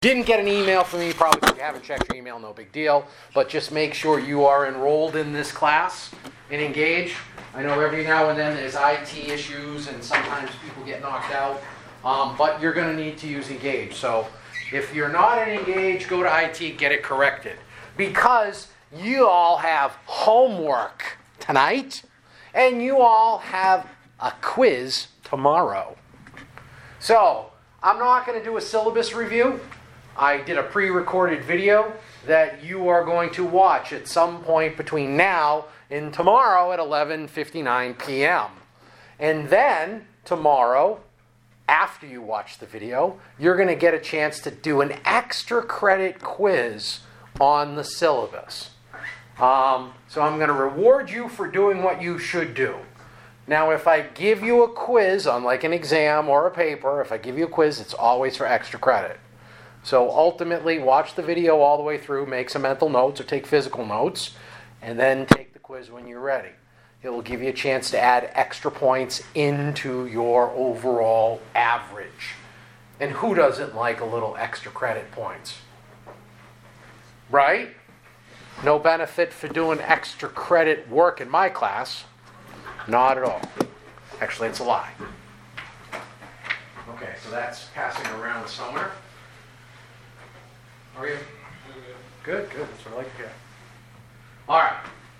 Didn't get an email from me, probably because you haven't checked your email, no big deal. But just make sure you are enrolled in this class and engage. I know every now and then there's IT issues and sometimes people get knocked out. But you're going to need to use Engage. So if you're not in Engage, go to IT, get it corrected. Because you all have homework tonight and you all have a quiz tomorrow. So I'm not going to do a syllabus review. I did a pre-recorded video that you are going to watch at some point between now and tomorrow at 11:59 p.m. And then tomorrow, after you watch the video, you're going to get a chance to do an extra credit quiz on the syllabus. So I'm going to reward you for doing what you should do. Now, if I give you a quiz on like an exam or a paper, if I give you a quiz, it's always for extra credit. So ultimately, watch the video all the way through, make some mental notes or take physical notes, and then take the quiz when you're ready. It will give you a chance to add extra points into your overall average. And who doesn't like a little extra credit points? Right? No benefit for doing extra credit work in my class. Not at all. Actually, it's a lie. Okay, so that's passing around somewhere. Are you? Good. That's what I like to hear. All right.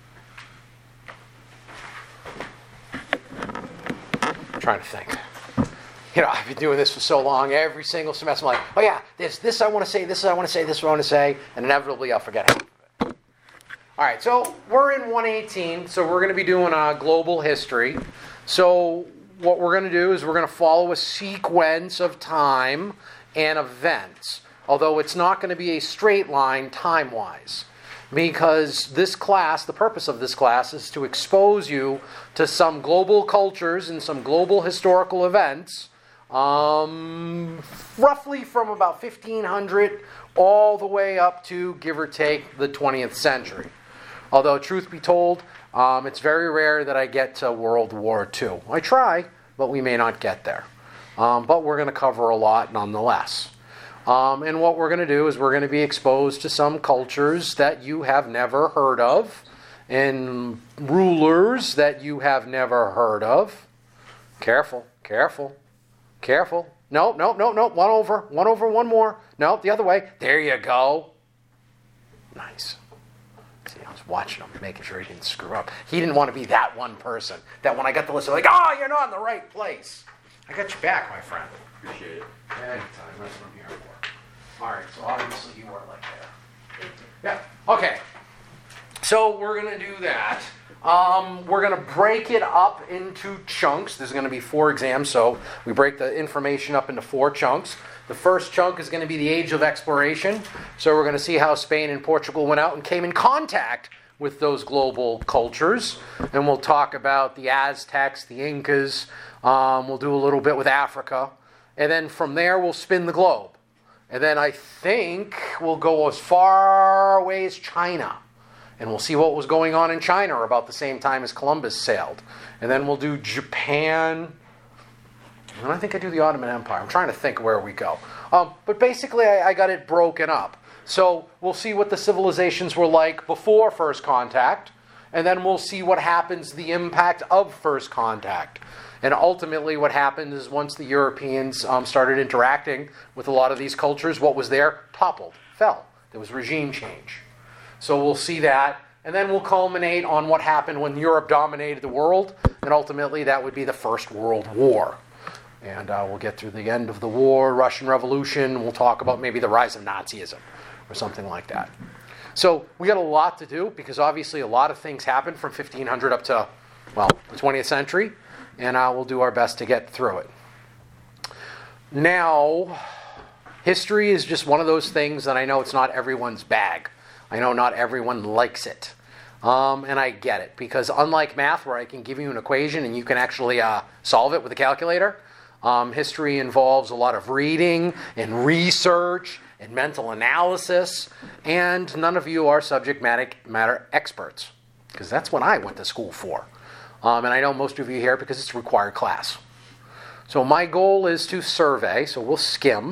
I'm trying to think. I've been doing this for so long. Every single semester, I'm like, oh yeah, there's this I want to say, this I want to say, this I want to say, and inevitably I'll forget half of it. All right, so we're in 118, so we're going to be doing global history. So what we're going to do is we're going to follow a sequence of time and events, although it's not going to be a straight line time-wise, because this class, the purpose of this class is to expose you to some global cultures and some global historical events, roughly from about 1500 all the way up to, give or take, the 20th century. Although, truth be told, it's very rare that I get to World War II. I try, but we may not get there. But we're going to cover a lot nonetheless. And what we're going to do is we're going to be exposed to some cultures that you have never heard of, and rulers that you have never heard of. Careful. No. One more. No, the other way. There you go. Nice. See, I was watching him, making sure he didn't screw up. He didn't want to be that one person that when I got the list, I'm like, you're not in the right place. I got your back, my friend. Appreciate it. Anytime. That's what I'm here for. All right, so obviously you weren't like that. Yeah, okay. So we're going to do that. We're going to break it up into chunks. There's going to be 4 exams, so we break the information up into 4 chunks. The first chunk is going to be the Age of Exploration. So we're going to see how Spain and Portugal went out and came in contact with those global cultures. And we'll talk about the Aztecs, the Incas. We'll do a little bit with Africa. And then from there, we'll spin the globe. And then I think we'll go as far away as China. And we'll see what was going on in China about the same time as Columbus sailed. And then we'll do Japan. And I think I do the Ottoman Empire. I'm trying to think where we go. But basically, I got it broken up. So we'll see what the civilizations were like before first contact. And then we'll see what happens, the impact of first contact. And ultimately what happened is once the Europeans started interacting with a lot of these cultures, what was there toppled, fell. There was regime change. So we'll see that. And then we'll culminate on what happened when Europe dominated the world. And ultimately that would be the First World War. And we'll get through the end of the war, Russian Revolution. We'll talk about maybe the rise of Nazism or something like that. So we got a lot to do because obviously a lot of things happened from 1500 up to, the 20th century. And we'll do our best to get through it. Now, history is just one of those things that I know it's not everyone's bag. I know not everyone likes it. And I get it. Because unlike math, where I can give you an equation and you can actually solve it with a calculator, history involves a lot of reading and research and mental analysis. And none of you are subject matter experts. Because that's what I went to school for. And I know most of you here because it's a required class. So my goal is to survey, so we'll skim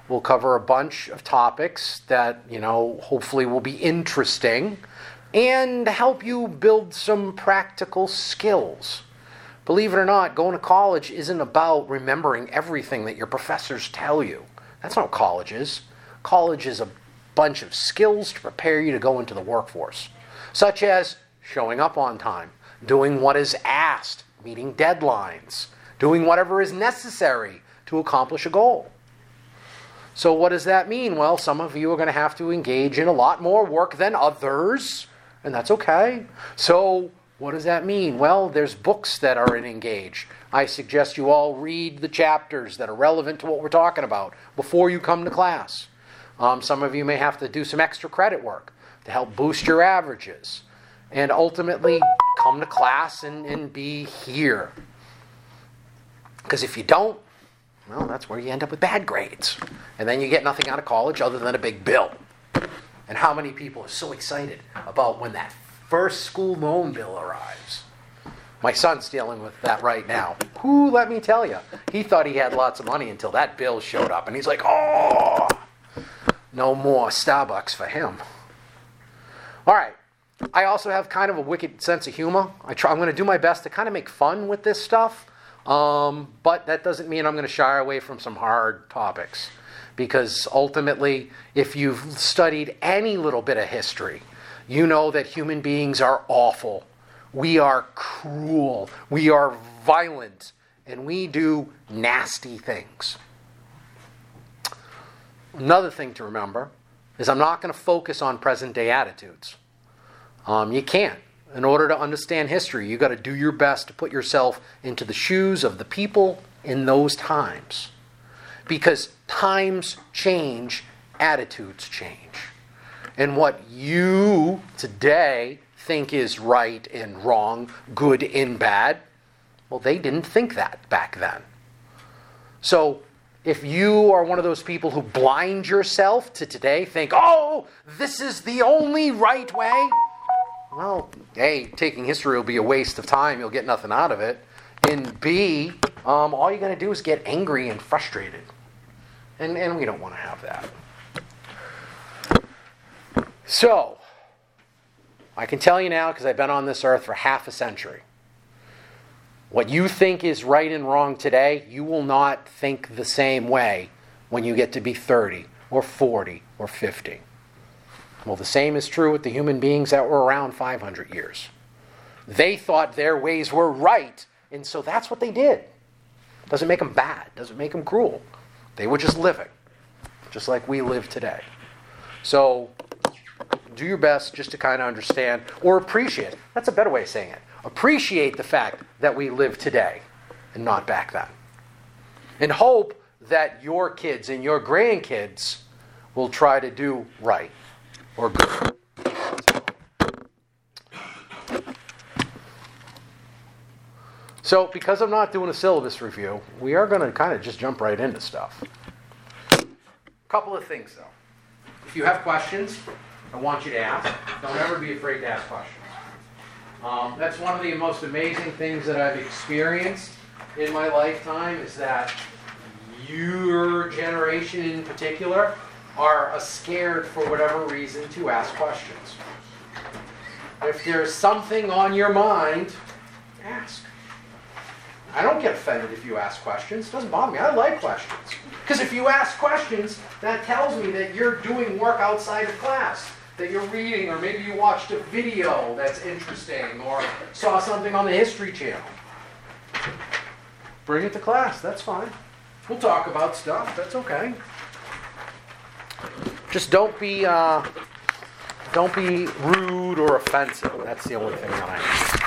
We'll cover a bunch of topics that, hopefully will be interesting and help you build some practical skills. Believe it or not, going to college isn't about remembering everything that your professors tell you. That's not what college is. College is a bunch of skills to prepare you to go into the workforce, such as showing up on time, doing what is asked, meeting deadlines, doing whatever is necessary to accomplish a goal. So what does that mean? Well, some of you are going to have to engage in a lot more work than others, and that's okay. So what does that mean? Well, there's books that are in Engage. I suggest you all read the chapters that are relevant to what we're talking about before you come to class. Some of you may have to do some extra credit work to help boost your averages and ultimately come to class and be here. Because if you don't, well, that's where you end up with bad grades. And then you get nothing out of college other than a big bill. And how many people are so excited about when that first school loan bill arrives? My son's dealing with that right now. Who, let me tell you, he thought he had lots of money until that bill showed up. And he's like, oh, no more Starbucks for him. All right. I also have kind of a wicked sense of humor. I'm going to do my best to kind of make fun with this stuff. But that doesn't mean I'm going to shy away from some hard topics. Because ultimately, if you've studied any little bit of history, you know that human beings are awful. We are cruel. We are violent. And we do nasty things. Another thing to remember is I'm not going to focus on present-day attitudes. You can't. In order to understand history, you've got to do your best to put yourself into the shoes of the people in those times. Because times change, attitudes change. And what you today think is right and wrong, good and bad, well, they didn't think that back then. So if you are one of those people who blind yourself to today, think, oh, this is the only right way, well, A, taking history will be a waste of time. You'll get nothing out of it. And B, all you're going to do is get angry and frustrated. And we don't want to have that. So, I can tell you now, because I've been on this earth for half a century, what you think is right and wrong today, you will not think the same way when you get to be 30 or 40 or 50. Well, the same is true with the human beings that were around 500 years. They thought their ways were right, and so that's what they did. Doesn't make them bad. Doesn't make them cruel. They were just living, just like we live today. So do your best just to kind of understand or appreciate. That's a better way of saying it. Appreciate the fact that we live today and not back then. And hope that your kids and your grandkids will try to do right. Or good. So, because I'm not doing a syllabus review, we are going to kind of just jump right into stuff. A couple of things, though. If you have questions, I want you to ask. Don't ever be afraid to ask questions. That's one of the most amazing things that I've experienced in my lifetime is that your generation in particular are scared for whatever reason to ask questions. If there's something on your mind, ask. I don't get offended if you ask questions. It doesn't bother me. I like questions. Because if you ask questions, that tells me that you're doing work outside of class, that you're reading, or maybe you watched a video that's interesting, or saw something on the History Channel. Bring it to class. That's fine. We'll talk about stuff. That's okay. Just don't be rude or offensive. That's the only thing that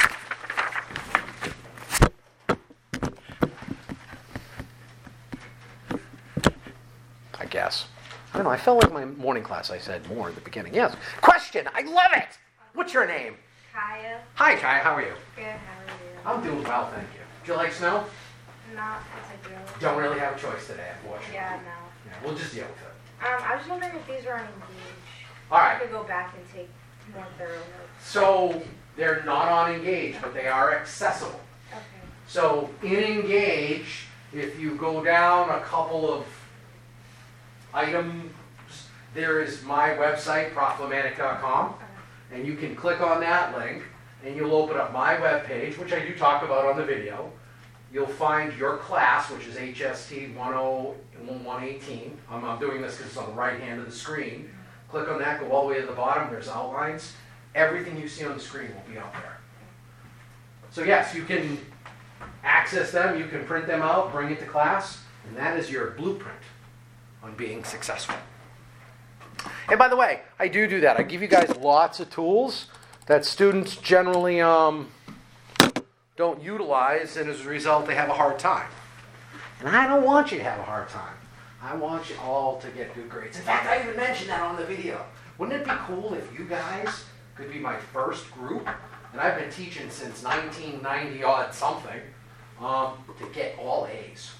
I guess. I don't know. I felt like my morning class I said more at the beginning. Yes. Question. I love it. What's your name? Kaya. Hi, Kaya. How are you? Good. How are you? I'm doing well, thank you. Do you like snow? Not as a girl. Don't really have a choice today, unfortunately. Yeah, no. Yeah, we'll just deal with it. I was wondering if these are on Engage. All right. I could go back and take more thorough notes. So they're not on Engage, but they are accessible. Okay. So in Engage, if you go down a couple of items. There is my website, proflamatic.com, and you can click on that link, and you'll open up my webpage, which I do talk about on the video. You'll find your class, which is HST 10118. I'm doing this because it's on the right hand of the screen. Click on that, go all the way to the bottom, there's outlines. Everything you see on the screen will be out there. So yes, you can access them, you can print them out, bring it to class, and that is your blueprint on being successful. And by the way, I do that. I give you guys lots of tools that students generally don't utilize, and as a result, they have a hard time. And I don't want you to have a hard time. I want you all to get good grades. In fact, I even mentioned that on the video. Wouldn't it be cool if you guys could be my first group, and I've been teaching since 1990-odd something, to get all A's?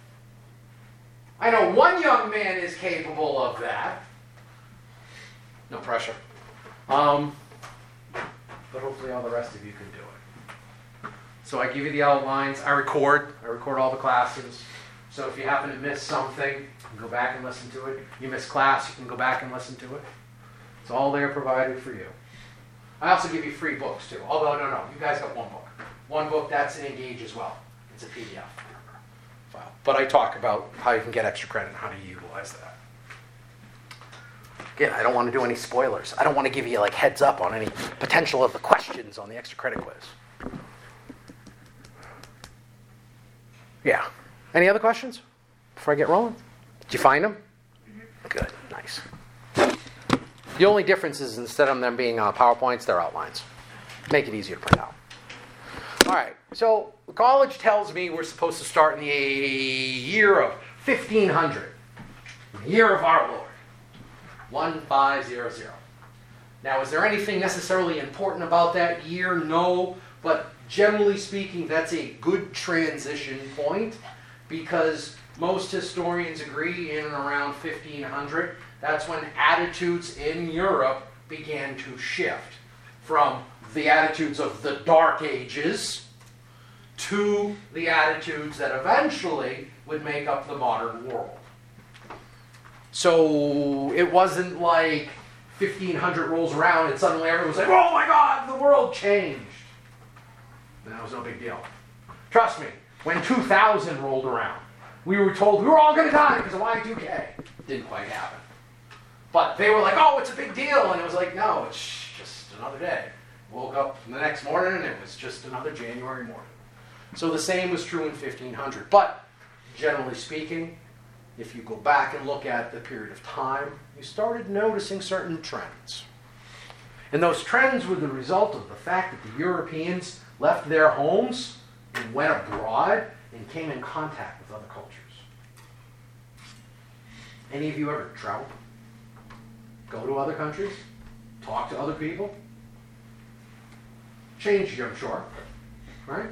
I know one young man is capable of that. No pressure. But hopefully all the rest of you can do it. So I give you the outlines. I record all the classes. So if you happen to miss something, you can go back and listen to it. You miss class, you can go back and listen to it. It's all there provided for you. I also give you free books too. Although, no, you guys got one book. One book, that's in Engage as well. It's a PDF file. But I talk about how you can get extra credit and how to utilize that. Again, I don't want to do any spoilers. I don't want to give you heads up on any potential of the questions on the extra credit quiz. Yeah. Any other questions before I get rolling? Did you find them? Good. Nice. The only difference is instead of them being PowerPoints, they're outlines. Make it easier to print out. All right. So college tells me we're supposed to start in the year of 1500. The year of our Lord. 1500. Now, is there anything necessarily important about that year? No. But generally speaking, that's a good transition point because most historians agree in and around 1500, that's when attitudes in Europe began to shift from the attitudes of the Dark Ages to the attitudes that eventually would make up the modern world. So it wasn't like 1500 rolls around and suddenly everyone's like, oh my God, the world changed. And that was no big deal. Trust me, when 2000 rolled around, we were told we were all going to die because of Y2K. Didn't quite happen. But they were like, oh, it's a big deal. And it was like, no, it's just another day. Woke up the next morning and it was just another January morning. So the same was true in 1500. But generally speaking, if you go back and look at the period of time, you started noticing certain trends. And those trends were the result of the fact that the Europeans left their homes and went abroad and came in contact with other cultures. Any of you ever travel? Go to other countries? Talk to other people? Changed you, I'm sure. Right?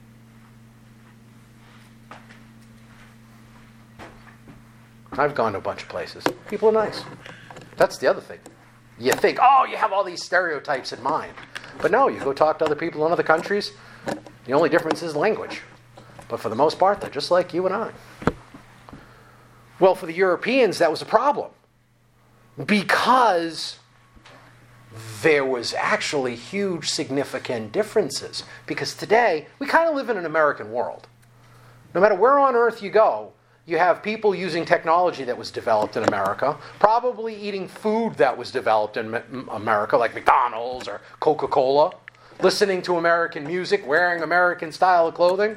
I've gone to a bunch of places. People are nice. That's the other thing. You think, oh, you have all these stereotypes in mind. But no, you go talk to other people in other countries. The only difference is language. But for the most part, they're just like you and I. Well, for the Europeans, that was a problem. Because there was actually huge, significant differences. Because today, we kind of live in an American world. No matter where on earth you go, you have people using technology that was developed in America, probably eating food that was developed in America, like McDonald's or Coca-Cola, listening to American music, wearing American style of clothing.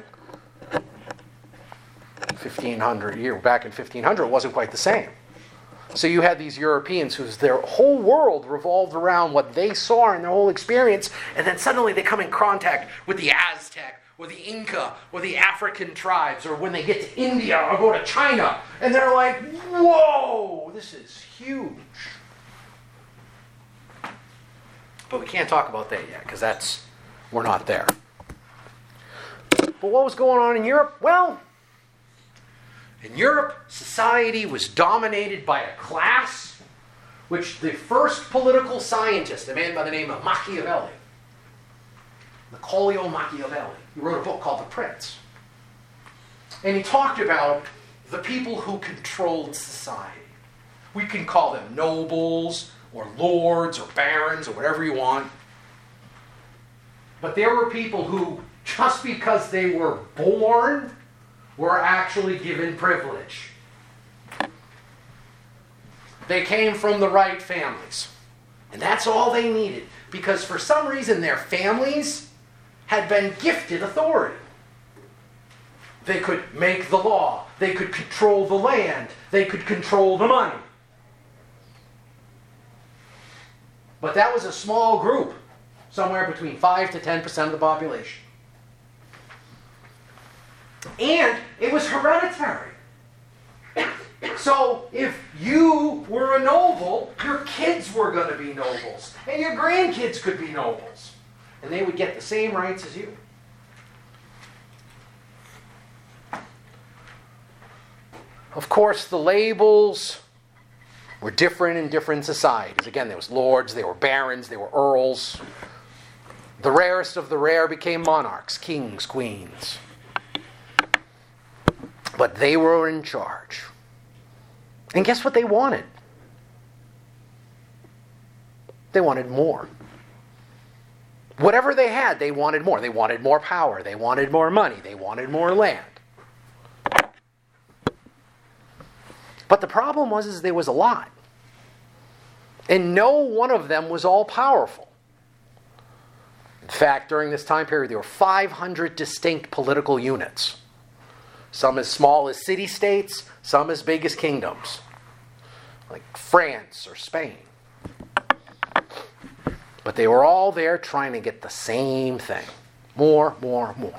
Back in 1500, it wasn't quite the same. So you had these Europeans whose their whole world revolved around what they saw in their whole experience, and then suddenly they come in contact with the Aztec, or the Inca, or the African tribes, or when they get to India or go to China, and they're like, whoa, this is huge. But we can't talk about that yet, because we're not there. But what was going on in Europe? Well, in Europe, society was dominated by a class, which the first political scientist, a man by the name of Machiavelli, Niccolò Machiavelli, he wrote a book called The Prince. And he talked about the people who controlled society. We can call them nobles or lords or barons or whatever you want. But there were people who, just because they were born, were actually given privilege. They came from the right families. And that's all they needed. Because for some reason their families had been gifted authority. They could make the law. They could control the land. They could control the money. But that was a small group. Somewhere between 5 to 10% of the population. And it was hereditary. So if you were a noble, your kids were going to be nobles. And your grandkids could be nobles. And they would get the same rights as you. Of course, the labels were different in different societies. Again, there was lords, there were barons, there were earls. The rarest of the rare became monarchs, kings, queens. But they were in charge. And guess what they wanted? They wanted more. Whatever they had, they wanted more. They wanted more power. They wanted more money. They wanted more land. But the problem was there was a lot. And no one of them was all powerful. In fact, during this time period, there were 500 distinct political units. Some as small as city-states, some as big as kingdoms, like France or Spain. But they were all there trying to get the same thing. More, more, more.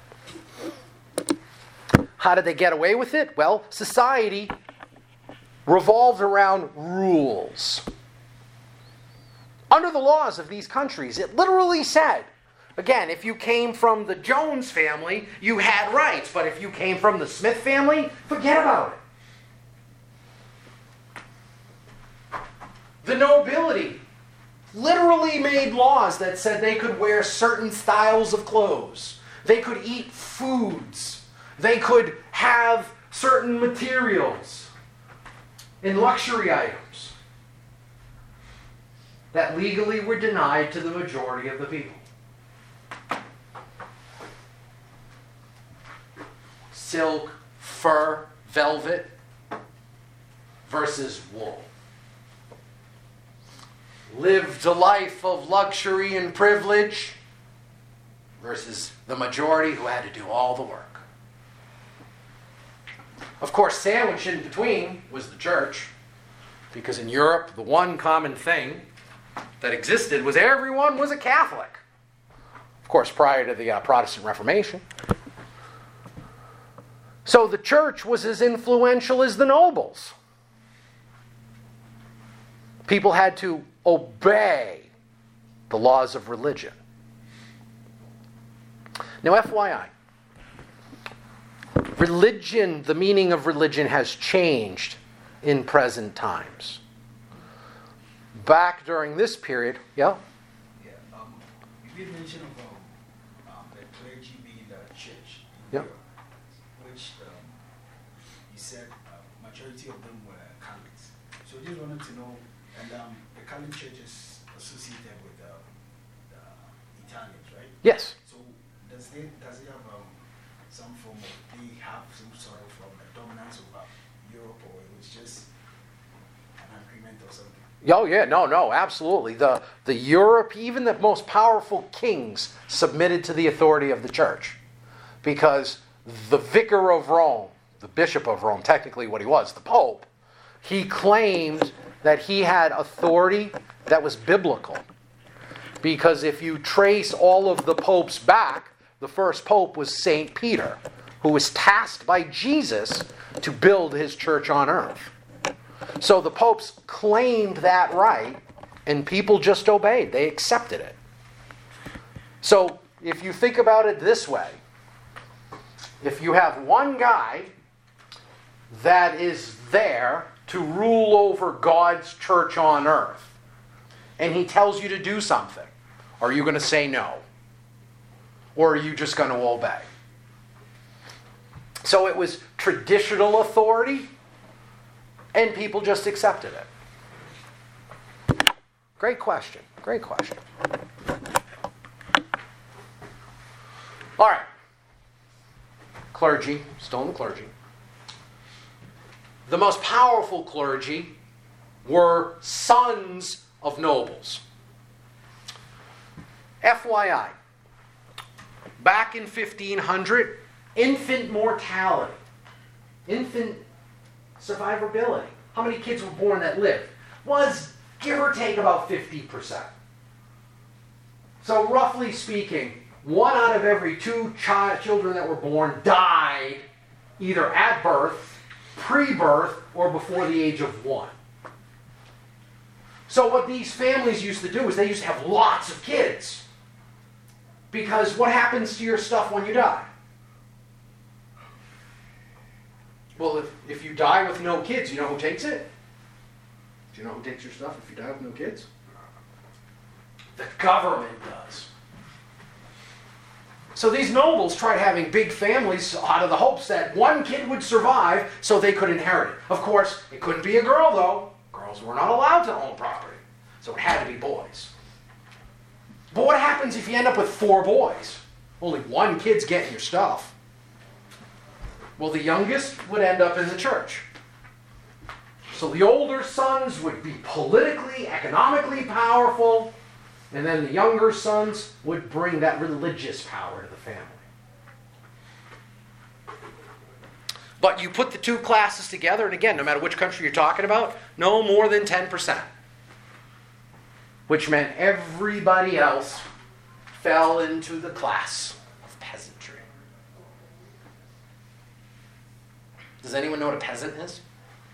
How did they get away with it? Well, society revolved around rules. Under the laws of these countries, it literally said, again, if you came from the Jones family, you had rights. But if you came from the Smith family, forget about it. The nobility literally made laws that said they could wear certain styles of clothes. They could eat foods. They could have certain materials and luxury items that legally were denied to the majority of the people. Silk, fur, velvet versus wool. Lived a life of luxury and privilege versus the majority who had to do all the work. Of course, sandwiched in between was the church, because in Europe, the one common thing that existed was everyone was a Catholic. Of course, prior to the Protestant Reformation. So the church was as influential as the nobles. People had to obey the laws of religion. Now, FYI, religion, the meaning of religion has changed in present times. Back during this period, Yeah, you did mention about the clergy being the church in Europe, which you said majority of them were Catholics. So I just wanted to know, and the Catholic Church is associated with the Italians, right? Yes. So does it have some form of, they have some sort of dominance over Europe, or it was just an agreement or something? Oh yeah, no, absolutely. The Europe, even the most powerful kings submitted to the authority of the church. Because the vicar of Rome, the bishop of Rome, technically what he was, the Pope, he claimed that he had authority that was biblical. Because if you trace all of the popes back, the first pope was St. Peter, who was tasked by Jesus to build his church on earth. So the popes claimed that right, and people just obeyed. They accepted it. So if you think about it this way, if you have one guy that is there to rule over God's church on earth, and he tells you to do something, are you going to say no? Or are you just going to obey? So it was traditional authority And people just accepted it. Great question. Great question. All right. Clergy, still in the clergy. The most powerful clergy were sons of nobles. FYI, back in 1500, infant mortality, infant survivability, how many kids were born that lived, was give or take about 50%. So roughly speaking, 1 out of every 2 children that were born died either at birth, pre-birth, or before the age of 1. So what these families used to do is they used to have lots of kids. Because what happens to your stuff when you die? Well, if you die with no kids, you know who takes it? Do you know who takes your stuff if you die with no kids? The government does. So these nobles tried having big families out of the hopes that 1 kid would survive so they could inherit it. Of course, it couldn't be a girl, though. Girls were not allowed to own property. So it had to be boys. But what happens if you end up with 4 boys? Only 1 kid's getting your stuff. Well, the youngest would end up in the church. So the older sons would be politically, economically powerful, and then the younger sons would bring that religious power to the family. But you put the 2 classes together, and again, no matter which country you're talking about, no more than 10%. Which meant everybody else fell into the class of peasantry. Does anyone know what a peasant is?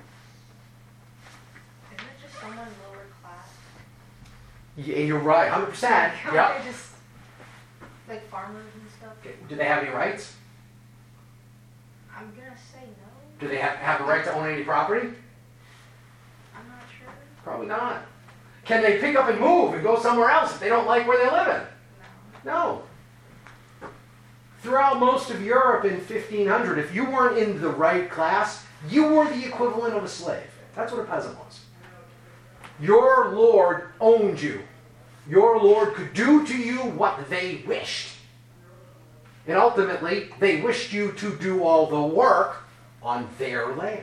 Isn't it just someone lower class? Yeah, you're right, 100%. They're Yeah. just like farmers and stuff. Do they have any rights? I'm gonna say no. Do they have a right to own any property? I'm not sure. Probably not. Can they pick up and move and go somewhere else if they don't like where they live in? No. No. Throughout most of Europe in 1500, if you weren't in the right class, you were the equivalent of a slave. That's what a peasant was. Your lord owned you. Your lord could do to you what they wished. And ultimately, they wished you to do all the work on their land.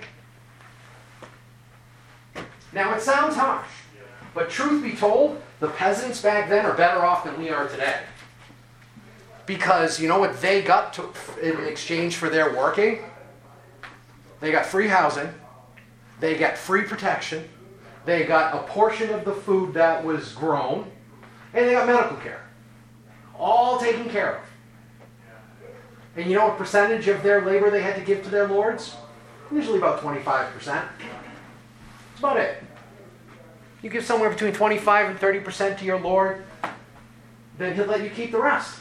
Now, it sounds harsh, but truth be told, the peasants back then are better off than we are today. Because you know what they got in exchange for their working? They got free housing, they got free protection, they got a portion of the food that was grown, and they got medical care. All taken care of. And you know what percentage of their labor they had to give to their lords? Usually about 25%. That's about it. You give somewhere between 25 and 30% to your lord, then he'll let you keep the rest.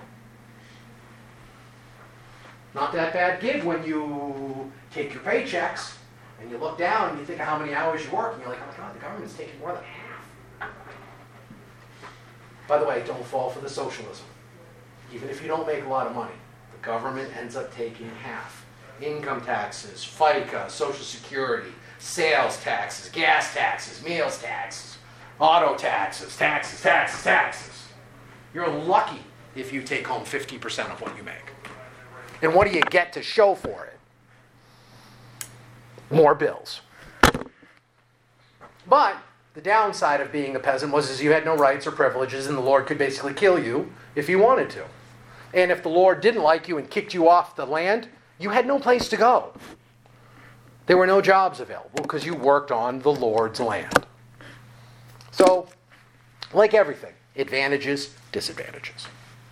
Not that bad gig when you take your paychecks and you look down and you think of how many hours you work and you're like, oh my God, the government's taking more than half. By the way, don't fall for the socialism. Even if you don't make a lot of money, the government ends up taking half. Income taxes, FICA, Social Security, sales taxes, gas taxes, meals taxes, auto taxes, taxes. You're lucky if you take home 50% of what you make. And what do you get to show for it? More bills. But the downside of being a peasant was is you had no rights or privileges, and the Lord could basically kill you if he wanted to. And if the Lord didn't like you and kicked you off the land, you had no place to go. There were no jobs available because you worked on the Lord's land. So, like everything, advantages, disadvantages.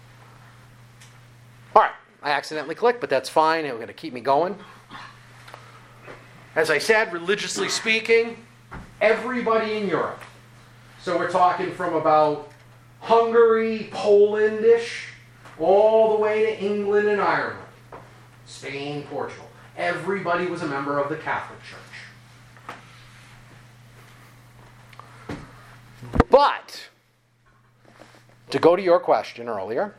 All right, I accidentally clicked, but that's fine. It's going to keep me going. As I said, religiously speaking, everybody in Europe. So we're talking from about Hungary, Polandish, all the way to England and Ireland, Spain, Portugal. Everybody was a member of the Catholic Church. But, to go to your question earlier,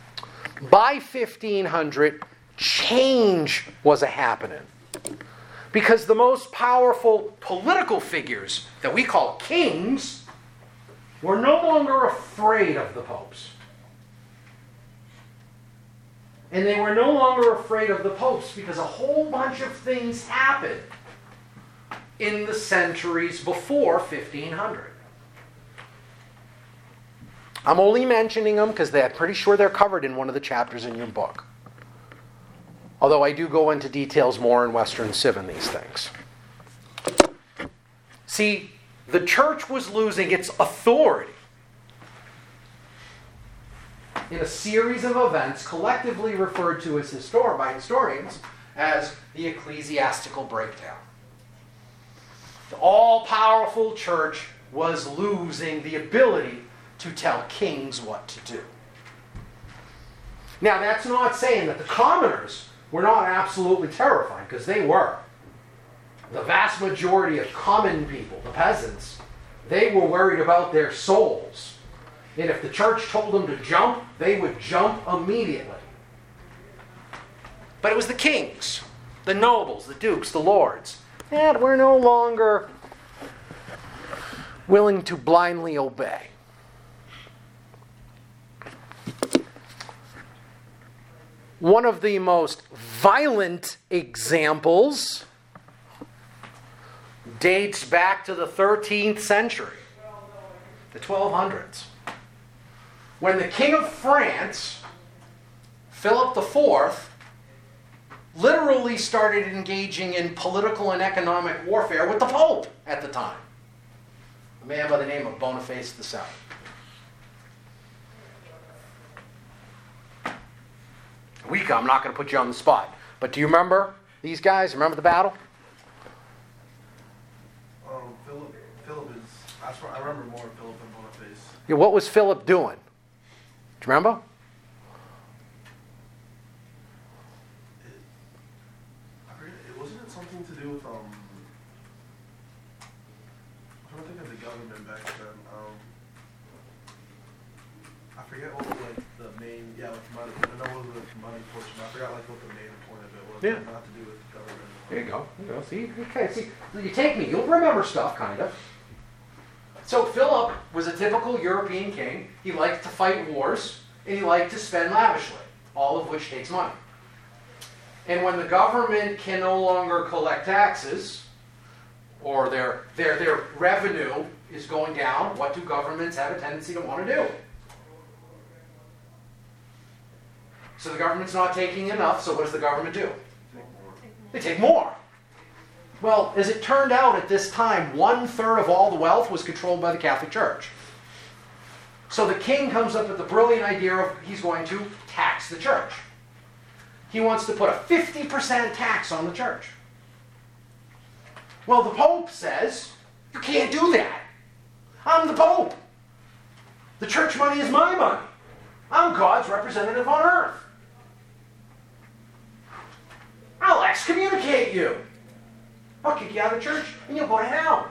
by 1500, change was a happening. Because the most powerful political figures that we call kings were no longer afraid of the popes. And they were no longer afraid of the popes because a whole bunch of things happened in the centuries before 1500. I'm only mentioning them because I'm pretty sure they're covered in one of the chapters in your book. Although I do go into details more in Western Civ in these things. See, the church was losing its authority in a series of events collectively referred to as by historians as the ecclesiastical breakdown. The all-powerful church was losing the ability to tell kings what to do. Now, that's not saying that the commoners were not absolutely terrified, because they were. The vast majority of common people, the peasants, they were worried about their souls. And if the church told them to jump, they would jump immediately. But it was the kings, the nobles, the dukes, the lords, that were no longer willing to blindly obey. One of the most violent examples dates back to the 13th century, the 1200s, when the King of France, Philip IV, literally started engaging in political and economic warfare with the Pope at the time, a man by the name of Boniface II. I'm not going to put you on the spot, but do you remember these guys? Remember the battle? Philip is. I remember more of Philip and Boniface. Yeah, what was Philip doing? Do you remember? I forget. Wasn't it something to do with I'm trying to think of the government back then. I forget what the main money. I know what the money portion. I forgot what the main point of it was. Yeah. Not to do with the government. There you go. You go. See, okay. See, you take me. You'll remember stuff, kind of. So Philip was a typical European king. He liked to fight wars, and he liked to spend lavishly, all of which takes money. And when the government can no longer collect taxes, or their revenue is going down, what do governments have a tendency to want to do? So the government's not taking enough, so what does the government do? They take more. Well, as it turned out at this time, 1/3 of all the wealth was controlled by the Catholic Church. So the king comes up with the brilliant idea of he's going to tax the church. He wants to put a 50% tax on the church. Well, the Pope says, you can't do that. I'm the Pope. The church money is my money. I'm God's representative on earth. I'll excommunicate you. I'll kick you out of the church and you'll go to hell.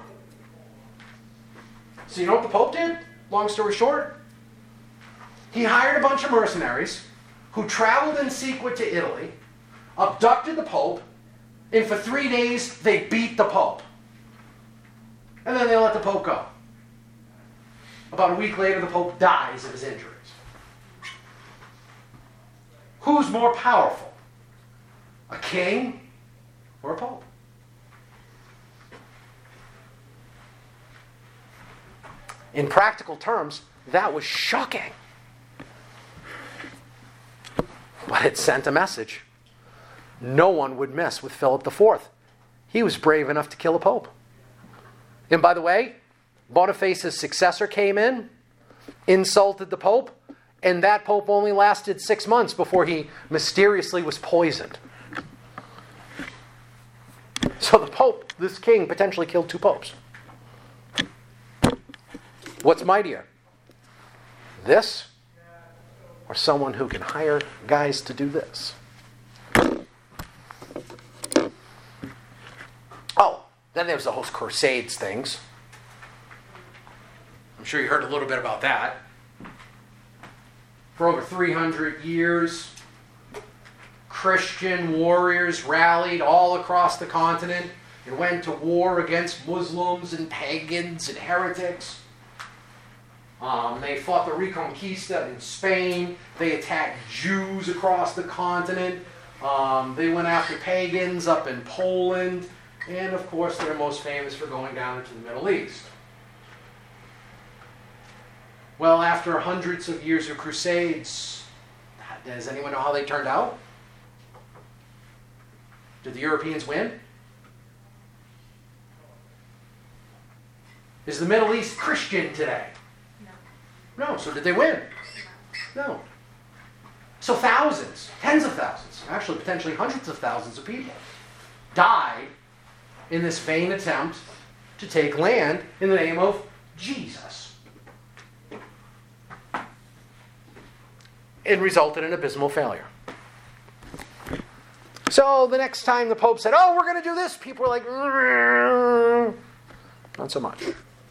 So you know what the Pope did? Long story short, he hired a bunch of mercenaries who traveled in secret to Italy, abducted the Pope, and for 3 days they beat the Pope. And then they let the Pope go. About a week later, the Pope dies of his injuries. Who's more powerful? A king or a Pope? In practical terms, that was shocking. But it sent a message. No one would mess with Philip IV. He was brave enough to kill a pope. And by the way, Boniface's successor came in, insulted the pope, and that pope only lasted 6 months before he mysteriously was poisoned. So the pope, this king, potentially killed 2 popes. What's mightier? This or someone who can hire guys to do this? Oh, then there's the whole Crusades things. I'm sure you heard a little bit about that. For over 300 years, Christian warriors rallied all across the continent and went to war against Muslims and pagans and heretics. They fought the Reconquista in Spain. They attacked Jews across the continent. They went after pagans up in Poland. And of course, they're most famous for going down into the Middle East. Well, after hundreds of years of crusades, does anyone know how they turned out? Did the Europeans win? Is the Middle East Christian today? No. So did they win? No. So thousands, tens of thousands, actually potentially hundreds of thousands of people died in this vain attempt to take land in the name of Jesus. It resulted in abysmal failure. So the next time the Pope said, "Oh, we're going to do this," people were like, not so much.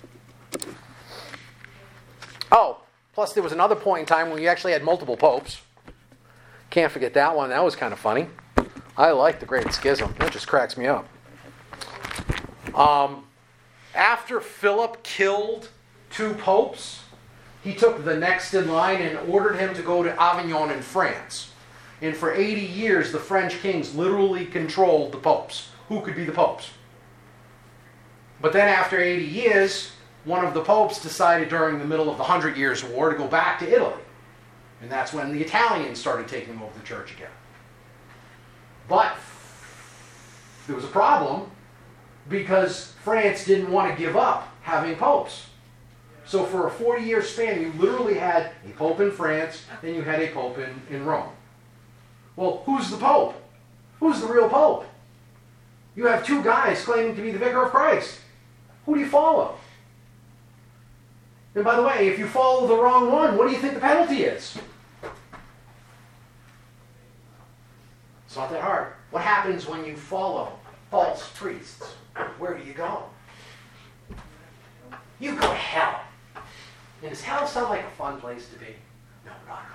Oh, plus there was another point in time when you actually had multiple popes. Can't forget that one. That was kind of funny. I like the Great Schism. That just cracks me up. After Philip killed 2 popes, he took the next in line and ordered him to go to Avignon in France. And for 80 years, the French kings literally controlled the popes. Who could be the popes? But then after 80 years, one of the popes decided during the middle of the 100 Years' War to go back to Italy. And that's when the Italians started taking over the church again. But there was a problem because France didn't want to give up having popes. So for a 40-year span, you literally had a pope in France, then you had a pope in Rome. Well, who's the pope? Who's the real pope? You have 2 guys claiming to be the vicar of Christ. Who do you follow? And by the way, if you follow the wrong one, what do you think the penalty is? It's not that hard. What happens when you follow false priests? Where do you go? You go to hell. And does hell sound like a fun place to be? No, not at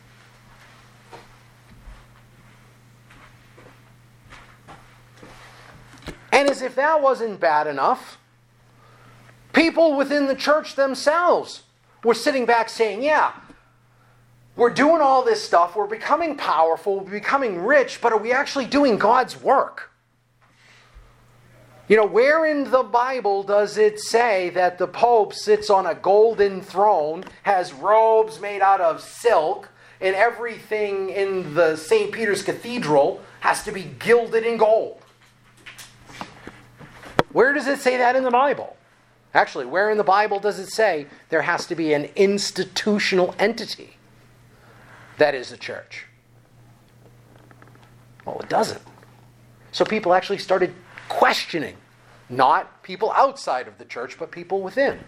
all. And as if that wasn't bad enough, people within the church themselves were sitting back saying, yeah, we're doing all this stuff, we're becoming powerful, we're becoming rich, but are we actually doing God's work? You know, where in the Bible does it say that the Pope sits on a golden throne, has robes made out of silk, and everything in the St. Peter's Cathedral has to be gilded in gold? Where does it say that in the Bible? Actually, where in the Bible does it say there has to be an institutional entity that is the church? Well, it doesn't. So people actually started questioning, not people outside of the church, but people within.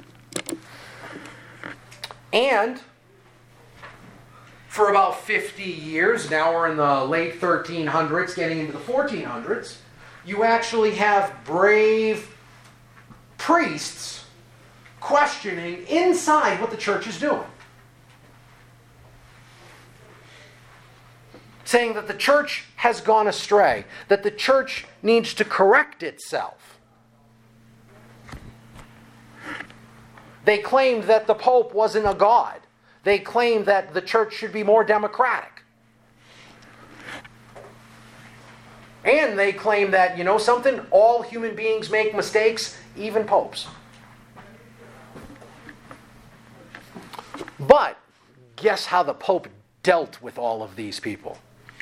And for about 50 years, now we're in the late 1300s, getting into the 1400s, you actually have brave priests questioning inside what the church is doing. Saying that the church has gone astray, that the church needs to correct itself. They claimed that the Pope wasn't a god. They claimed that the church should be more democratic. And they claimed that, you know something, all human beings make mistakes, even popes. But guess how the Pope dealt with all of these people?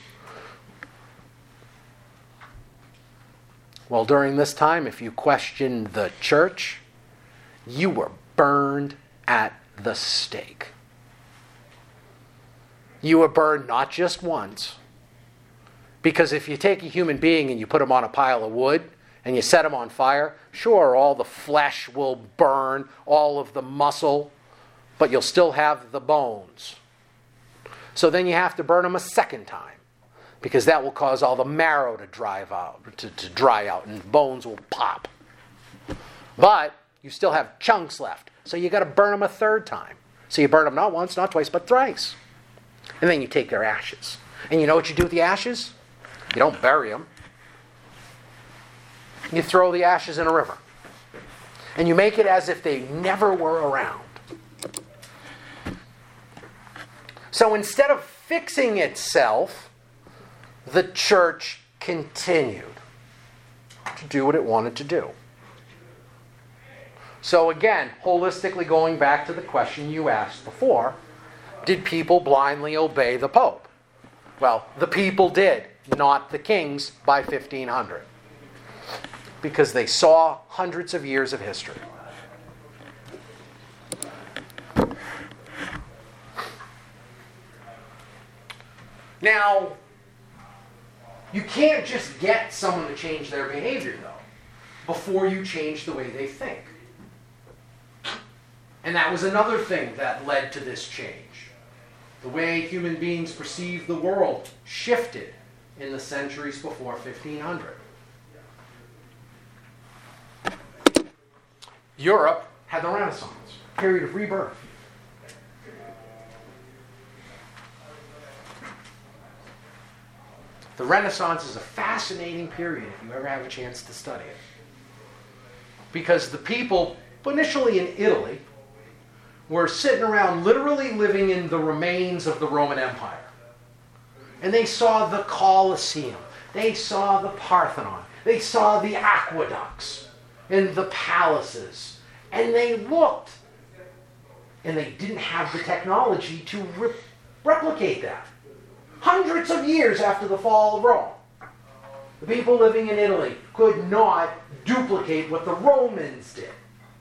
Well, during this time, if you questioned the church, you were burned at the stake. You were burned not just once. Because if you take a human being and you put him on a pile of wood and you set him on fire, sure, all the flesh will burn, all of the muscle, but you'll still have the bones. So then you have to burn them a second time, because that will cause all the marrow to dry out, and bones will pop. But you still have chunks left, so you got to burn them a third time. So you burn them not once, not twice, but thrice. And then you take their ashes And you know what you do with the ashes? You don't bury them. You throw the ashes in a river. And you make it as if they never were around. So instead of fixing itself, the church continued to do what it wanted to do. So again, holistically going back to the question you asked before, did people blindly obey the Pope? Well, the people did, not the kings by 1500. Because they saw hundreds of years of history. Now, you can't just get someone to change their behavior, though, before you change the way they think. And that was another thing that led to this change. The way human beings perceived the world shifted in the centuries before 1500. Europe had the Renaissance, period of rebirth. The Renaissance is a fascinating period if you ever have a chance to study it. Because the people, initially in Italy, were sitting around literally living in the remains of the Roman Empire. And they saw the Colosseum. They saw the Parthenon. They saw the aqueducts and the palaces. And they looked. And they didn't have the technology to replicate that. Hundreds of years after the fall of Rome, the people living in Italy could not duplicate what the Romans did.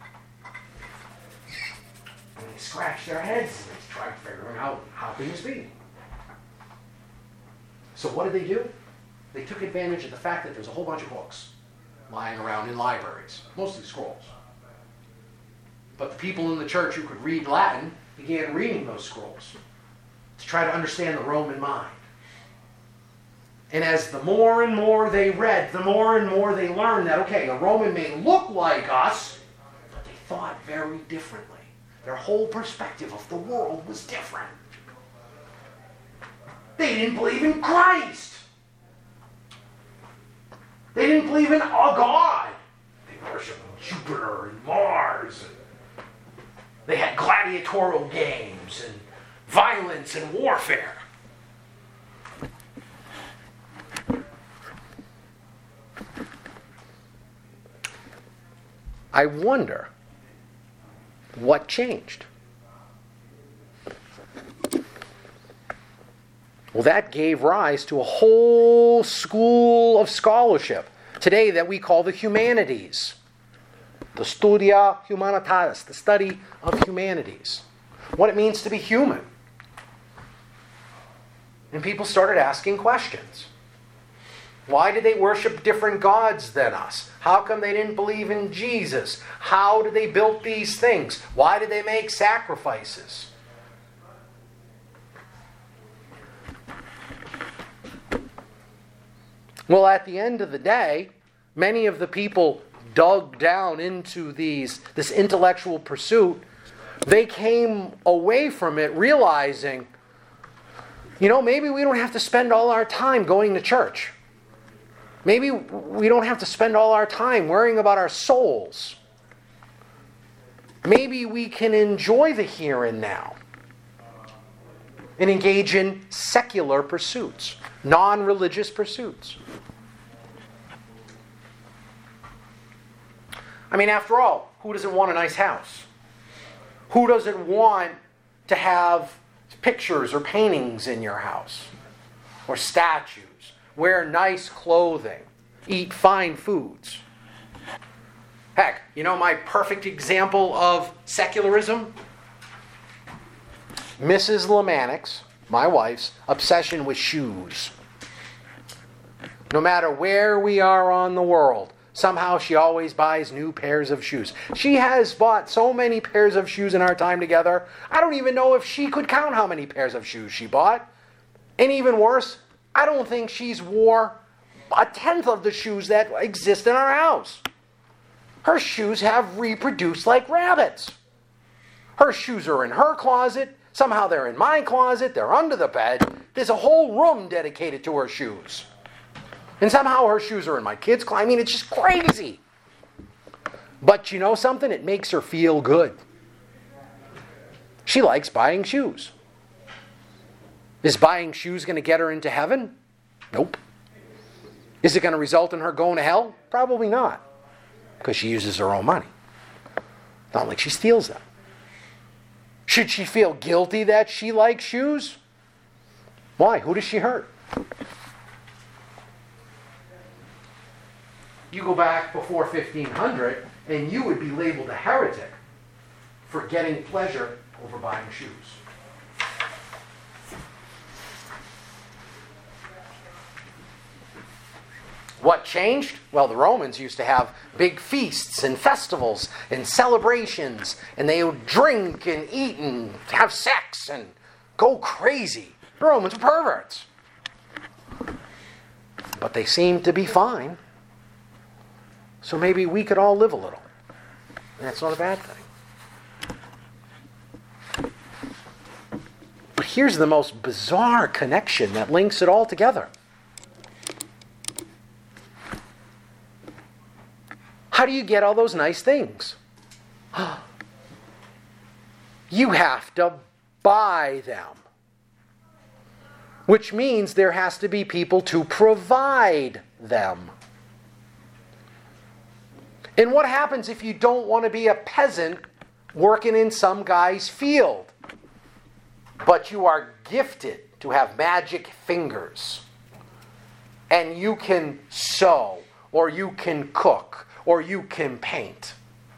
And they scratched their heads and they tried figuring out how things be. So what did they do? They took advantage of the fact that there's a whole bunch of books lying around in libraries, mostly scrolls. But the people in the church who could read Latin began reading those scrolls to try to understand the Roman mind. And as the more and more they read, the more and more they learned that, okay, a Roman may look like us, but they thought very differently. Their whole perspective of the world was different. They didn't believe in Christ. They didn't believe in a God. They worshiped Jupiter and Mars. They had gladiatorial games and violence and warfare. I wonder what changed. Well, that gave rise to a whole school of scholarship today that we call the humanities. The Studia Humanitatis, the study of humanities. What it means to be human. And people started asking questions. Why did they worship different gods than us? How come they didn't believe in Jesus? How did they build these things? Why did they make sacrifices? Well, at the end of the day, many of the people dug down into this intellectual pursuit. They came away from it realizing, maybe we don't have to spend all our time going to church. Maybe we don't have to spend all our time worrying about our souls. Maybe we can enjoy the here and now and engage in secular pursuits, non-religious pursuits. I mean, after all, who doesn't want a nice house? Who doesn't want to have pictures or paintings in your house? Or statues? Wear nice clothing? Eat fine foods? Heck, my perfect example of secularism? Mrs. Lemannix, my wife's, obsession with shoes. No matter where we are on the world, somehow she always buys new pairs of shoes. She has bought so many pairs of shoes in our time together, I don't even know if she could count how many pairs of shoes she bought. And even worse, I don't think she's wore a tenth of the shoes that exist in our house. Her shoes have reproduced like rabbits. Her shoes are in her closet. Somehow they're in my closet. They're under the bed. There's a whole room dedicated to her shoes. And somehow her shoes are in my kids' closet. I mean, it's just crazy. But you know something? It makes her feel good. She likes buying shoes. Is buying shoes going to get her into heaven? Nope. Is it going to result in her going to hell? Probably not. Because she uses her own money. Not like she steals them. Should she feel guilty that she likes shoes? Why? Who does she hurt? You go back before 1500 and you would be labeled a heretic for getting pleasure over buying shoes. What changed? Well, the Romans used to have big feasts and festivals and celebrations, and they would drink and eat and have sex and go crazy. The Romans were perverts. But they seemed to be fine. So maybe we could all live a little. And that's not a bad thing. But here's the most bizarre connection that links it all together. How do you get all those nice things? You have to buy them. Which means there has to be people to provide them. And what happens if you don't want to be a peasant working in some guy's field, but you are gifted to have magic fingers, and you can sew, or you can cook, or you can paint,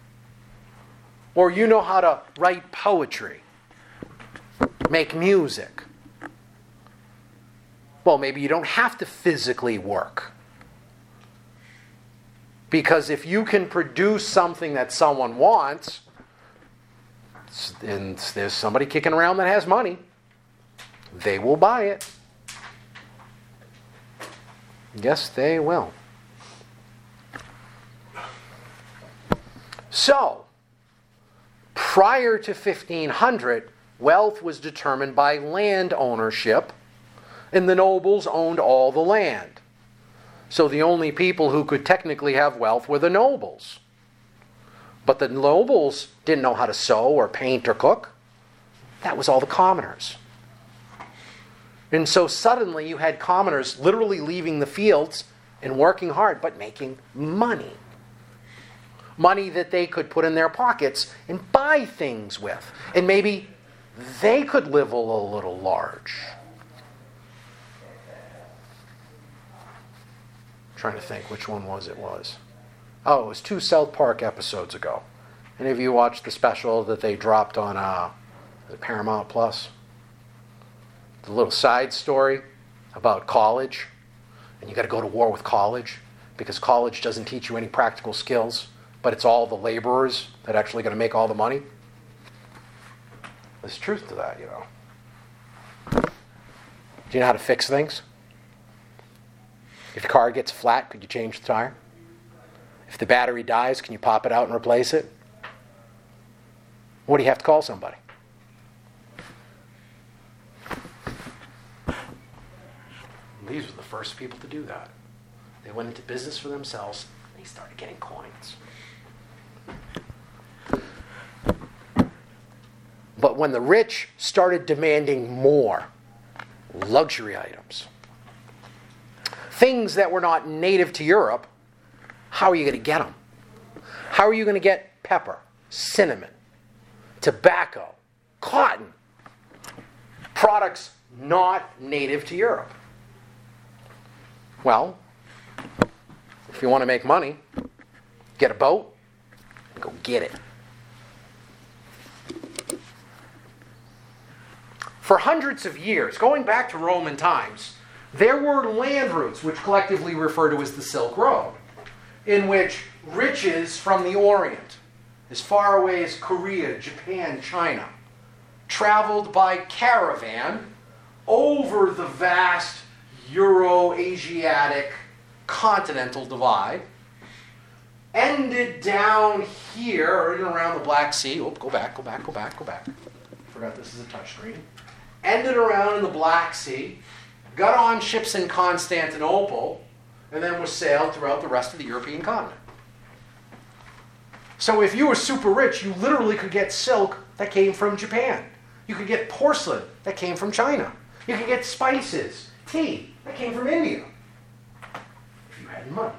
or you know how to write poetry, make music? Well, maybe you don't have to physically work. Because if you can produce something that someone wants, and there's somebody kicking around that has money, they will buy it. Yes, they will. So, prior to 1500, wealth was determined by land ownership, and the nobles owned all the land. So the only people who could technically have wealth were the nobles. But the nobles didn't know how to sew or paint or cook. That was all the commoners. And so suddenly you had commoners literally leaving the fields and working hard, but making money. Money that they could put in their pockets and buy things with. And maybe they could live a little large. Trying to think which one was. Oh, it was 2 South Park episodes ago. Any of you watched the special that they dropped on Paramount Plus? The little side story about college. And you got to go to war with college because college doesn't teach you any practical skills, but it's all the laborers that are actually going to make all the money. There's truth to that, you know. Do you know how to fix things? If your car gets flat, could you change the tire? If the battery dies, can you pop it out and replace it? What do you have to call somebody? These were the first people to do that. They went into business for themselves, and they started getting coins. But when the rich started demanding more luxury items, things that were not native to Europe, how are you going to get them? How are you going to get pepper, cinnamon, tobacco, cotton? Products not native to Europe. Well, if you want to make money, get a boat and go get it. For hundreds of years, going back to Roman times, there were land routes, which collectively refer to as the Silk Road, in which riches from the Orient, as far away as Korea, Japan, China, traveled by caravan over the vast Euro-Asiatic continental divide, ended down here, in and around the Black Sea. Oh, go back. Forgot this is a touchscreen. ended around in the Black Sea, got on ships in Constantinople, and then was sailed throughout the rest of the European continent. So if you were super rich, you literally could get silk that came from Japan. You could get porcelain that came from China. You could get spices, tea that came from India. If you had money.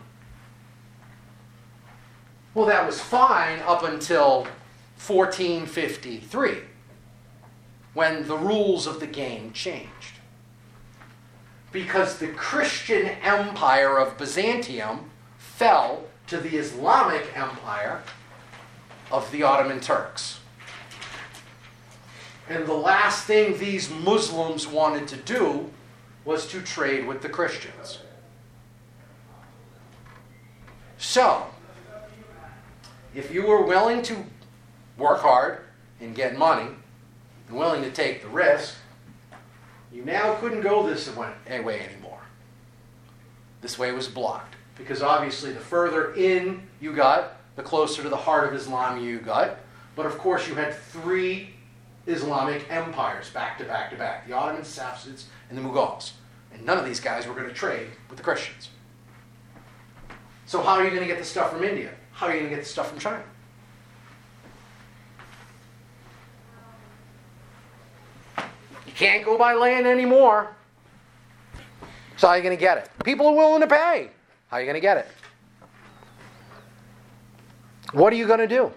Well, that was fine up until 1453, when the rules of the game changed. Because the Christian empire of Byzantium fell to the Islamic empire of the Ottoman Turks. And the last thing these Muslims wanted to do was to trade with the Christians. So, if you were willing to work hard and get money, and willing to take the risk, you now couldn't go this way anymore. This way was blocked. Because obviously the further in you got, the closer to the heart of Islam you got. But of course you had 3 Islamic empires back to back to back. The Ottomans, Safavids, and the Mughals. And none of these guys were going to trade with the Christians. So how are you going to get the stuff from India? How are you going to get the stuff from China? You can't go by land anymore. So how are you going to get it? People are willing to pay. How are you going to get it? What are you going to do?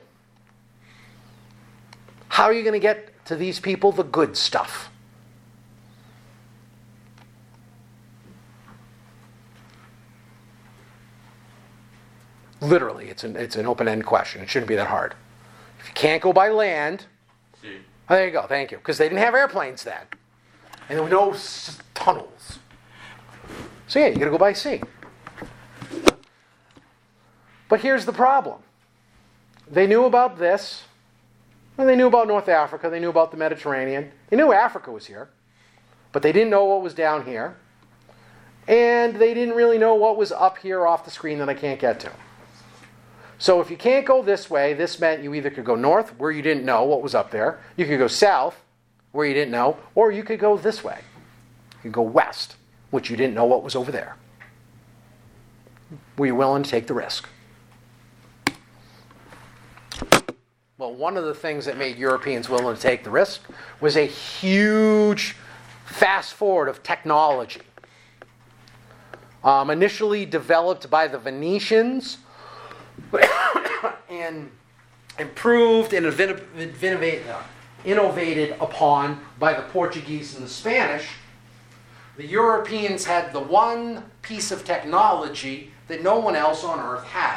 How are you going to get to these people the good stuff? Literally, it's an open-end question. It shouldn't be that hard. If you can't go by land, oh, there you go. Thank you. Because they didn't have airplanes then, and there were no tunnels. So yeah, you got to go by sea. But here's the problem. They knew about this. And they knew about North Africa. They knew about the Mediterranean. They knew Africa was here. But they didn't know what was down here. And they didn't really know what was up here off the screen that I can't get to. So if you can't go this way, this meant you either could go north, where you didn't know what was up there. You could go south, where you didn't know. Or you could go this way. You could go west, which you didn't know what was over there. Were you willing to take the risk? Well, one of the things that made Europeans willing to take the risk was a huge fast forward of technology. Initially developed by the Venetians and improved and innovated upon by the Portuguese and the Spanish, the Europeans had the one piece of technology that no one else on earth had.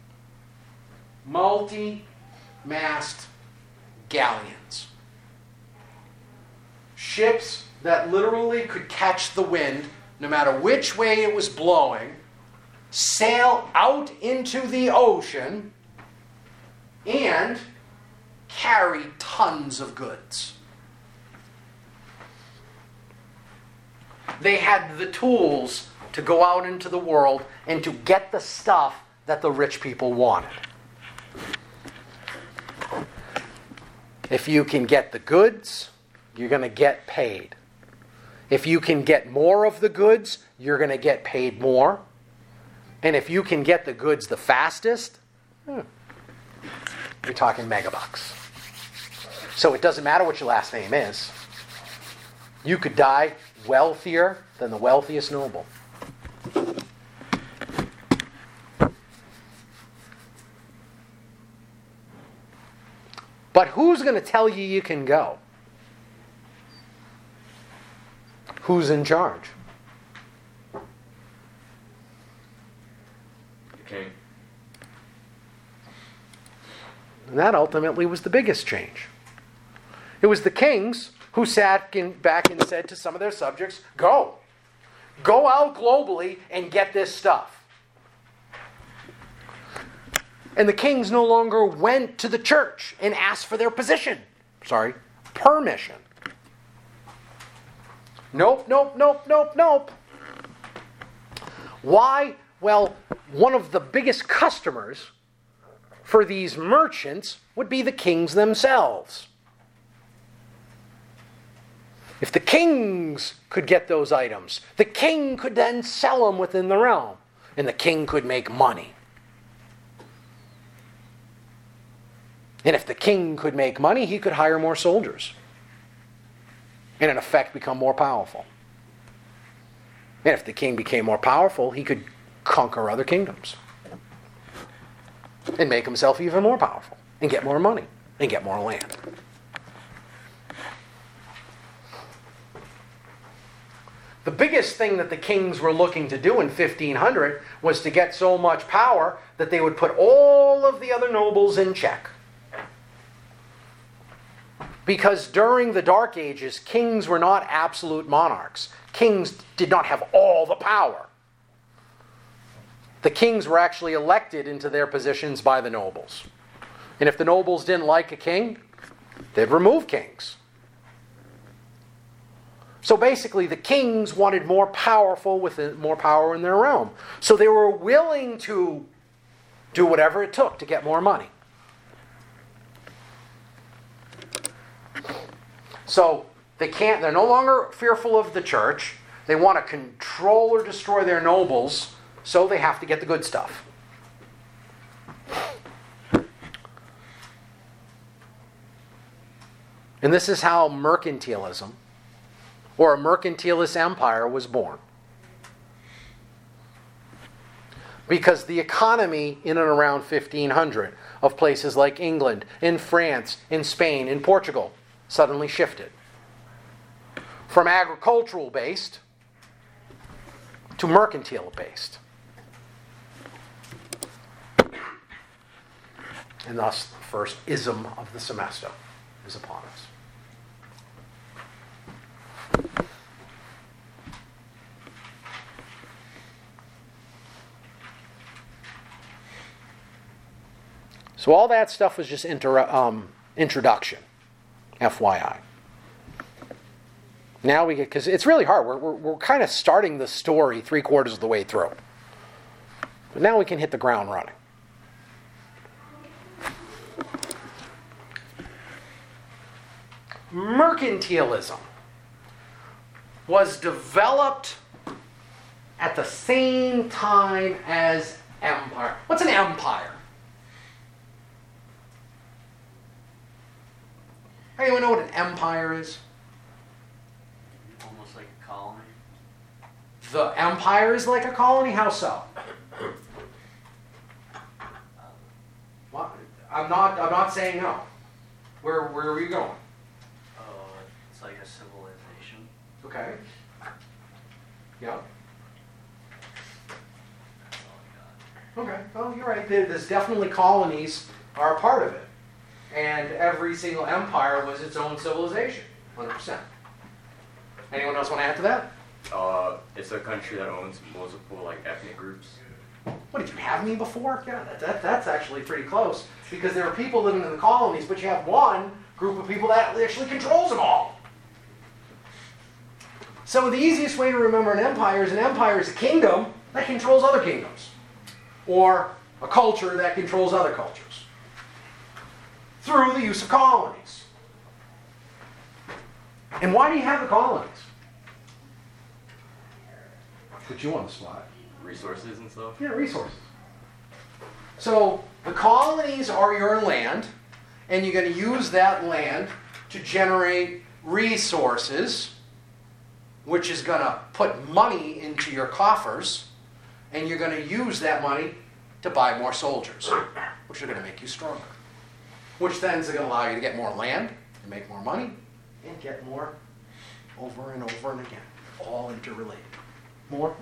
Multi-mast galleons. Ships that literally could catch the wind no matter which way it was blowing, sail out into the ocean, and carry tons of goods. They had the tools to go out into the world and to get the stuff that the rich people wanted. If you can get the goods, you're going to get paid. If you can get more of the goods, you're going to get paid more. And if you can get the goods the fastest, you're talking megabucks. So it doesn't matter what your last name is. You could die wealthier than the wealthiest noble. But who's going to tell you you can go? Who's in charge? The king. And that ultimately was the biggest change. It was the kings who sat back and said to some of their subjects, go. Go out globally and get this stuff. And the kings no longer went to the church and asked for their permission. Nope. Why? Well, one of the biggest customers for these merchants would be the kings themselves. If the kings could get those items, the king could then sell them within the realm, and the king could make money. And if the king could make money, he could hire more soldiers, and in effect become more powerful. And if the king became more powerful, he could conquer other kingdoms and make himself even more powerful and get more money and get more land. The biggest thing that the kings were looking to do in 1500 was to get so much power that they would put all of the other nobles in check. Because during the Dark Ages, kings were not absolute monarchs. Kings did not have all the power. The kings were actually elected into their positions by the nobles. And if the nobles didn't like a king, they'd remove kings. So basically, the kings wanted more power in their realm. So they were willing to do whatever it took to get more money. So they're no longer fearful of the church. They want to control or destroy their nobles, so they have to get the good stuff. And this is how mercantilism, or a mercantilist empire, was born. Because the economy in and around 1500 of places like England, in France, in Spain, in Portugal, suddenly shifted from agricultural based to mercantile based. And thus the first ism of the semester is upon us. So all that stuff was just introduction, FYI. Now we get, because it's really hard. We're kind of starting the story 3/4 of the way through. But now we can hit the ground running. Mercantilism was developed at the same time as empire. What's an empire? Anyone know what an empire is? Almost like a colony. The empire is like a colony? How so? What? I'm not saying no. Where are we going? It's like a civilization. Okay. Yeah. That's all I got. Okay. Well, you're right. There's definitely colonies are a part of it. And every single empire was its own civilization. 100%. Anyone else want to add to that? It's a country that owns multiple ethnic groups. What, did you have me before? Yeah, that's actually pretty close. Because there are people living in the colonies, but you have one group of people that actually controls them all. So the easiest way to remember an empire is a kingdom that controls other kingdoms. Or a culture that controls other cultures. Through the use of colonies. And why do you have the colonies? Put you on the spot. Resources and stuff? Yeah, resources. So the colonies are your land, and you're going to use that land to generate resources, which is going to put money into your coffers, and you're going to use that money to buy more soldiers, which are going to make you stronger. Which then is going to allow you to get more land, and make more money, and get more over and over and again. All interrelated. More.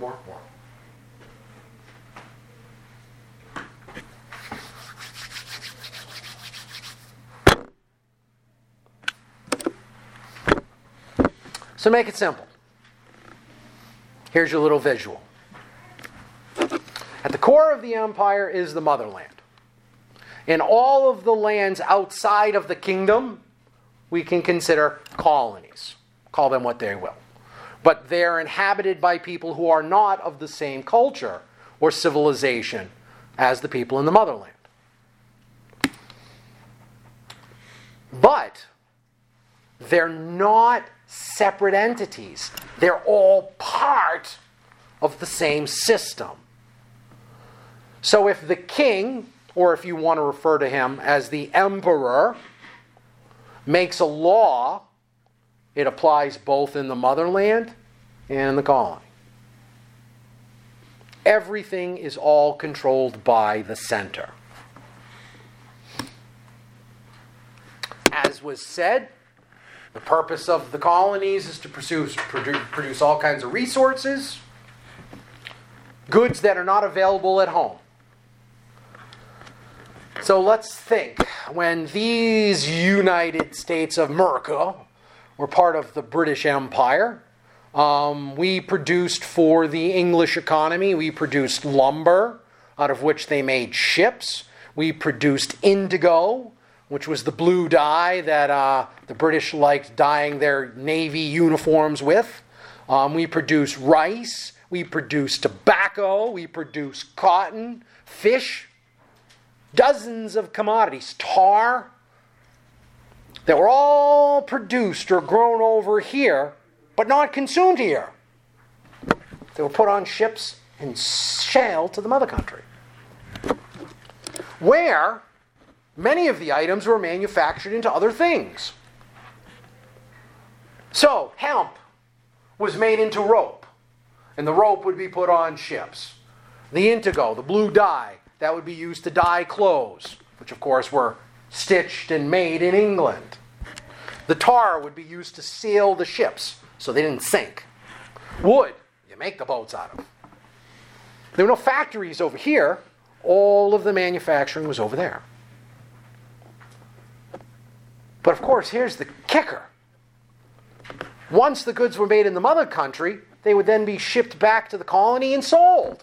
So make it simple. Here's your little visual. At the core of the empire is the motherland. And all of the lands outside of the kingdom, we can consider colonies. Call them what they will. But they're inhabited by people who are not of the same culture or civilization as the people in the motherland. They're not separate entities. They're all part of the same system. So if the king, or if you want to refer to him as the emperor, makes a law, it applies both in the motherland and in the colony. Everything is all controlled by the center. As was said, the purpose of the colonies is to produce all kinds of resources, goods that are not available at home. So let's think. When these United States of America were part of the British Empire, we produced for the English economy, we produced lumber, out of which they made ships. We produced indigo, which was the blue dye that the British liked dyeing their navy uniforms with. We produced rice. We produced tobacco. We produced cotton, fish, dozens of commodities, tar, that were all produced or grown over here, but not consumed here. They were put on ships and sailed to the mother country, where many of the items were manufactured into other things. So, hemp was made into rope, and the rope would be put on ships. The indigo, the blue dye, that would be used to dye clothes, which of course were stitched and made in England. The tar would be used to sail the ships so they didn't sink. Wood, you make the boats out of. There were no factories over here. All of the manufacturing was over there. But of course, here's the kicker. Once the goods were made in the mother country, they would then be shipped back to the colony and sold.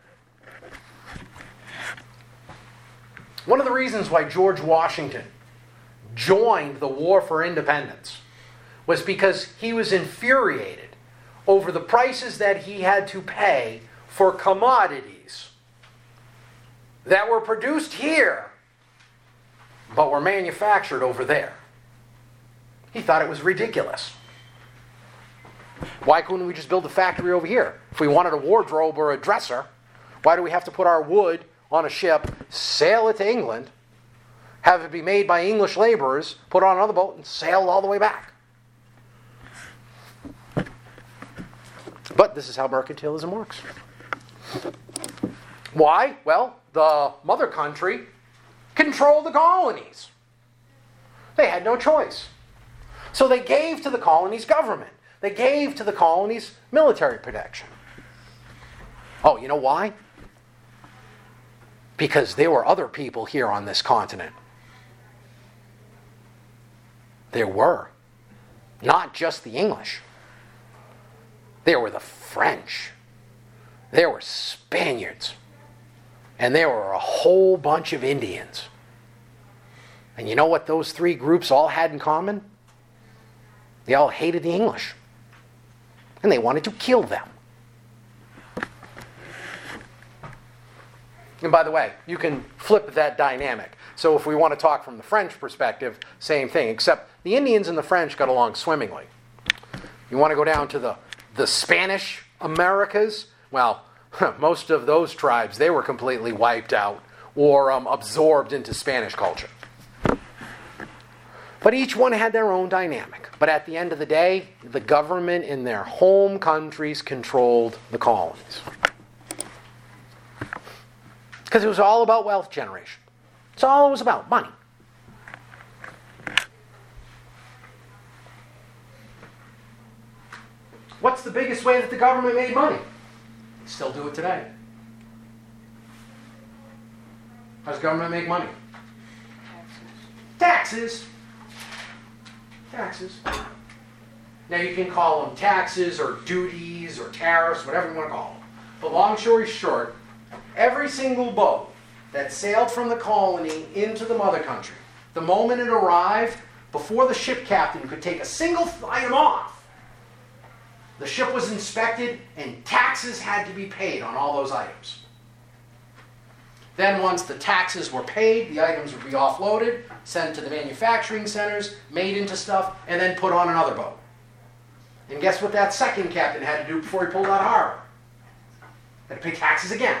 One of the reasons why George Washington joined the War for Independence was because he was infuriated over the prices that he had to pay for commodities that were produced here but were manufactured over there. He thought it was ridiculous. Why couldn't we just build a factory over here? If we wanted a wardrobe or a dresser, why do we have to put our wood on a ship, sail it to England, have it be made by English laborers, put on another boat, and sail all the way back? But this is how mercantilism works. Why? Well, the mother country controlled the colonies. They had no choice. So they gave to the colonies government. They gave to the colonies military protection. Oh, you know why? Because there were other people here on this continent. There were. Not just the English. There were the French. There were Spaniards. And there were a whole bunch of Indians. And you know what those three groups all had in common? They all hated the English. And they wanted to kill them. And by the way, you can flip that dynamic. So if we want to talk from the French perspective, same thing, except the Indians and the French got along swimmingly. You want to go down to the Spanish Americas? Well, most of those tribes, they were completely wiped out or absorbed into Spanish culture. But each one had their own dynamic. But at the end of the day, the government in their home countries controlled the colonies. Because it was all about wealth generation. It's all it was about, money. What's the biggest way that the government made money? They still do it today. How does government make money? Taxes. Taxes. Now you can call them taxes or duties or tariffs, whatever you want to call them. But long story short, every single boat that sailed from the colony into the mother country, the moment it arrived, before the ship captain could take a single item off, the ship was inspected and taxes had to be paid on all those items. Then once the taxes were paid, the items would be offloaded, sent to the manufacturing centers, made into stuff, and then put on another boat. And guess what that second captain had to do before he pulled out of harbor? Had to pay taxes again.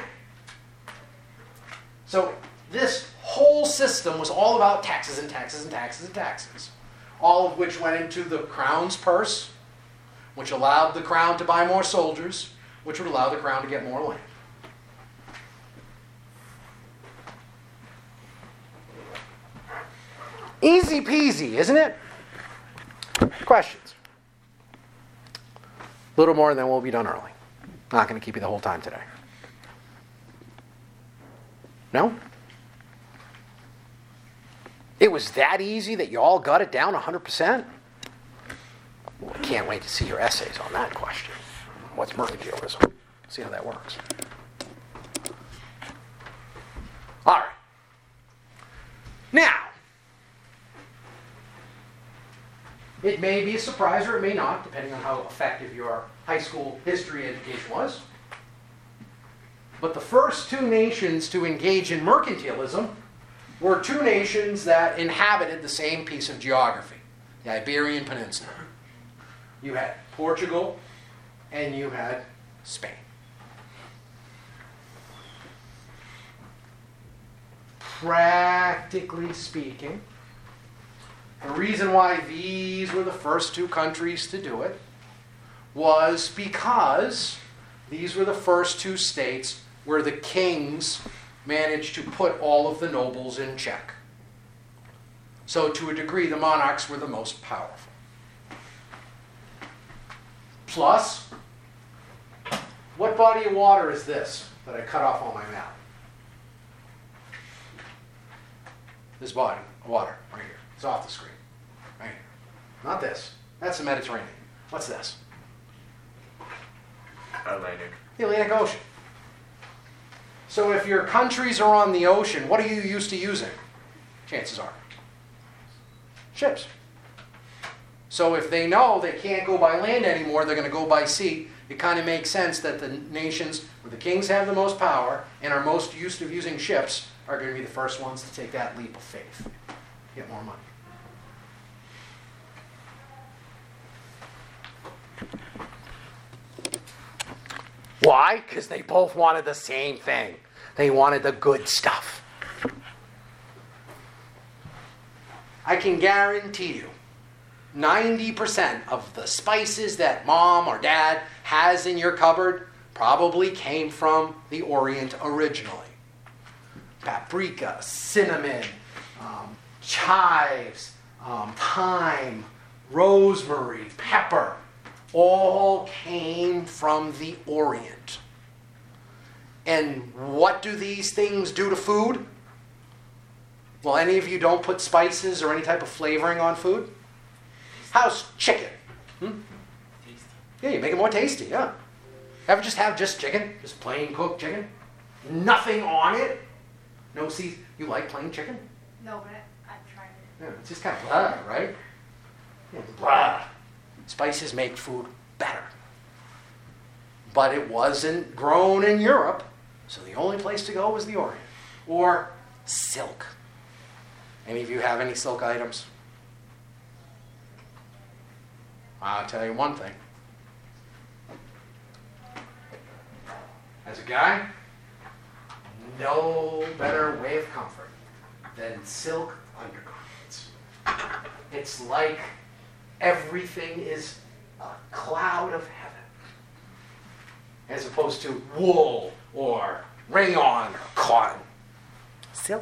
So this whole system was all about taxes and taxes and taxes and taxes, all of which went into the crown's purse, which allowed the crown to buy more soldiers, which would allow the crown to get more land. Easy peasy, isn't it? Questions? A little more, and then we'll be done early. Not going to keep you the whole time today. No? It was that easy that you all got it down 100%? Well, I can't wait to see your essays on that question. What's mercantilism? See how that works. All right. Now, it may be a surprise or it may not, depending on how effective your high school history education was. But the first two nations to engage in mercantilism were two nations that inhabited the same piece of geography, the Iberian Peninsula. You had Portugal and you had Spain. Practically speaking, the reason why these were the first two countries to do it was because these were the first two states where the kings managed to put all of the nobles in check. So to a degree, the monarchs were the most powerful. Plus, what body of water is this that I cut off on my map? This body of water right here. It's off the screen. Right here. Not this. That's the Mediterranean. What's this? Atlantic. The Atlantic Ocean. So if your countries are on the ocean, what are you used to using? Chances are ships. So if they know they can't go by land anymore, they're going to go by sea. It kind of makes sense that the nations where the kings have the most power and are most used to using ships are going to be the first ones to take that leap of faith. Get more money. Why? Because they both wanted the same thing. They wanted the good stuff. I can guarantee you, 90% of the spices that mom or dad has in your cupboard probably came from the Orient originally. Paprika, cinnamon, chives, thyme, rosemary, pepper, all came from the Orient. And what do these things do to food? Well, any of you don't put spices or any type of flavoring on food? How's chicken? Tasty. Yeah, you make it more tasty, yeah. Ever just have just chicken? Just plain cooked chicken? Nothing on it? No, see, you like plain chicken? No, but I've tried it. Yeah, it's just kind of blah, right? Yeah, blah. Spices make food better. But it wasn't grown in Europe, so the only place to go was the Orient. Or silk. Any of you have any silk items? I'll tell you one thing. As a guy, no better way of comfort than silk undergarments. It's like everything is a cloud of heaven, as opposed to wool or rayon or cotton. Silk.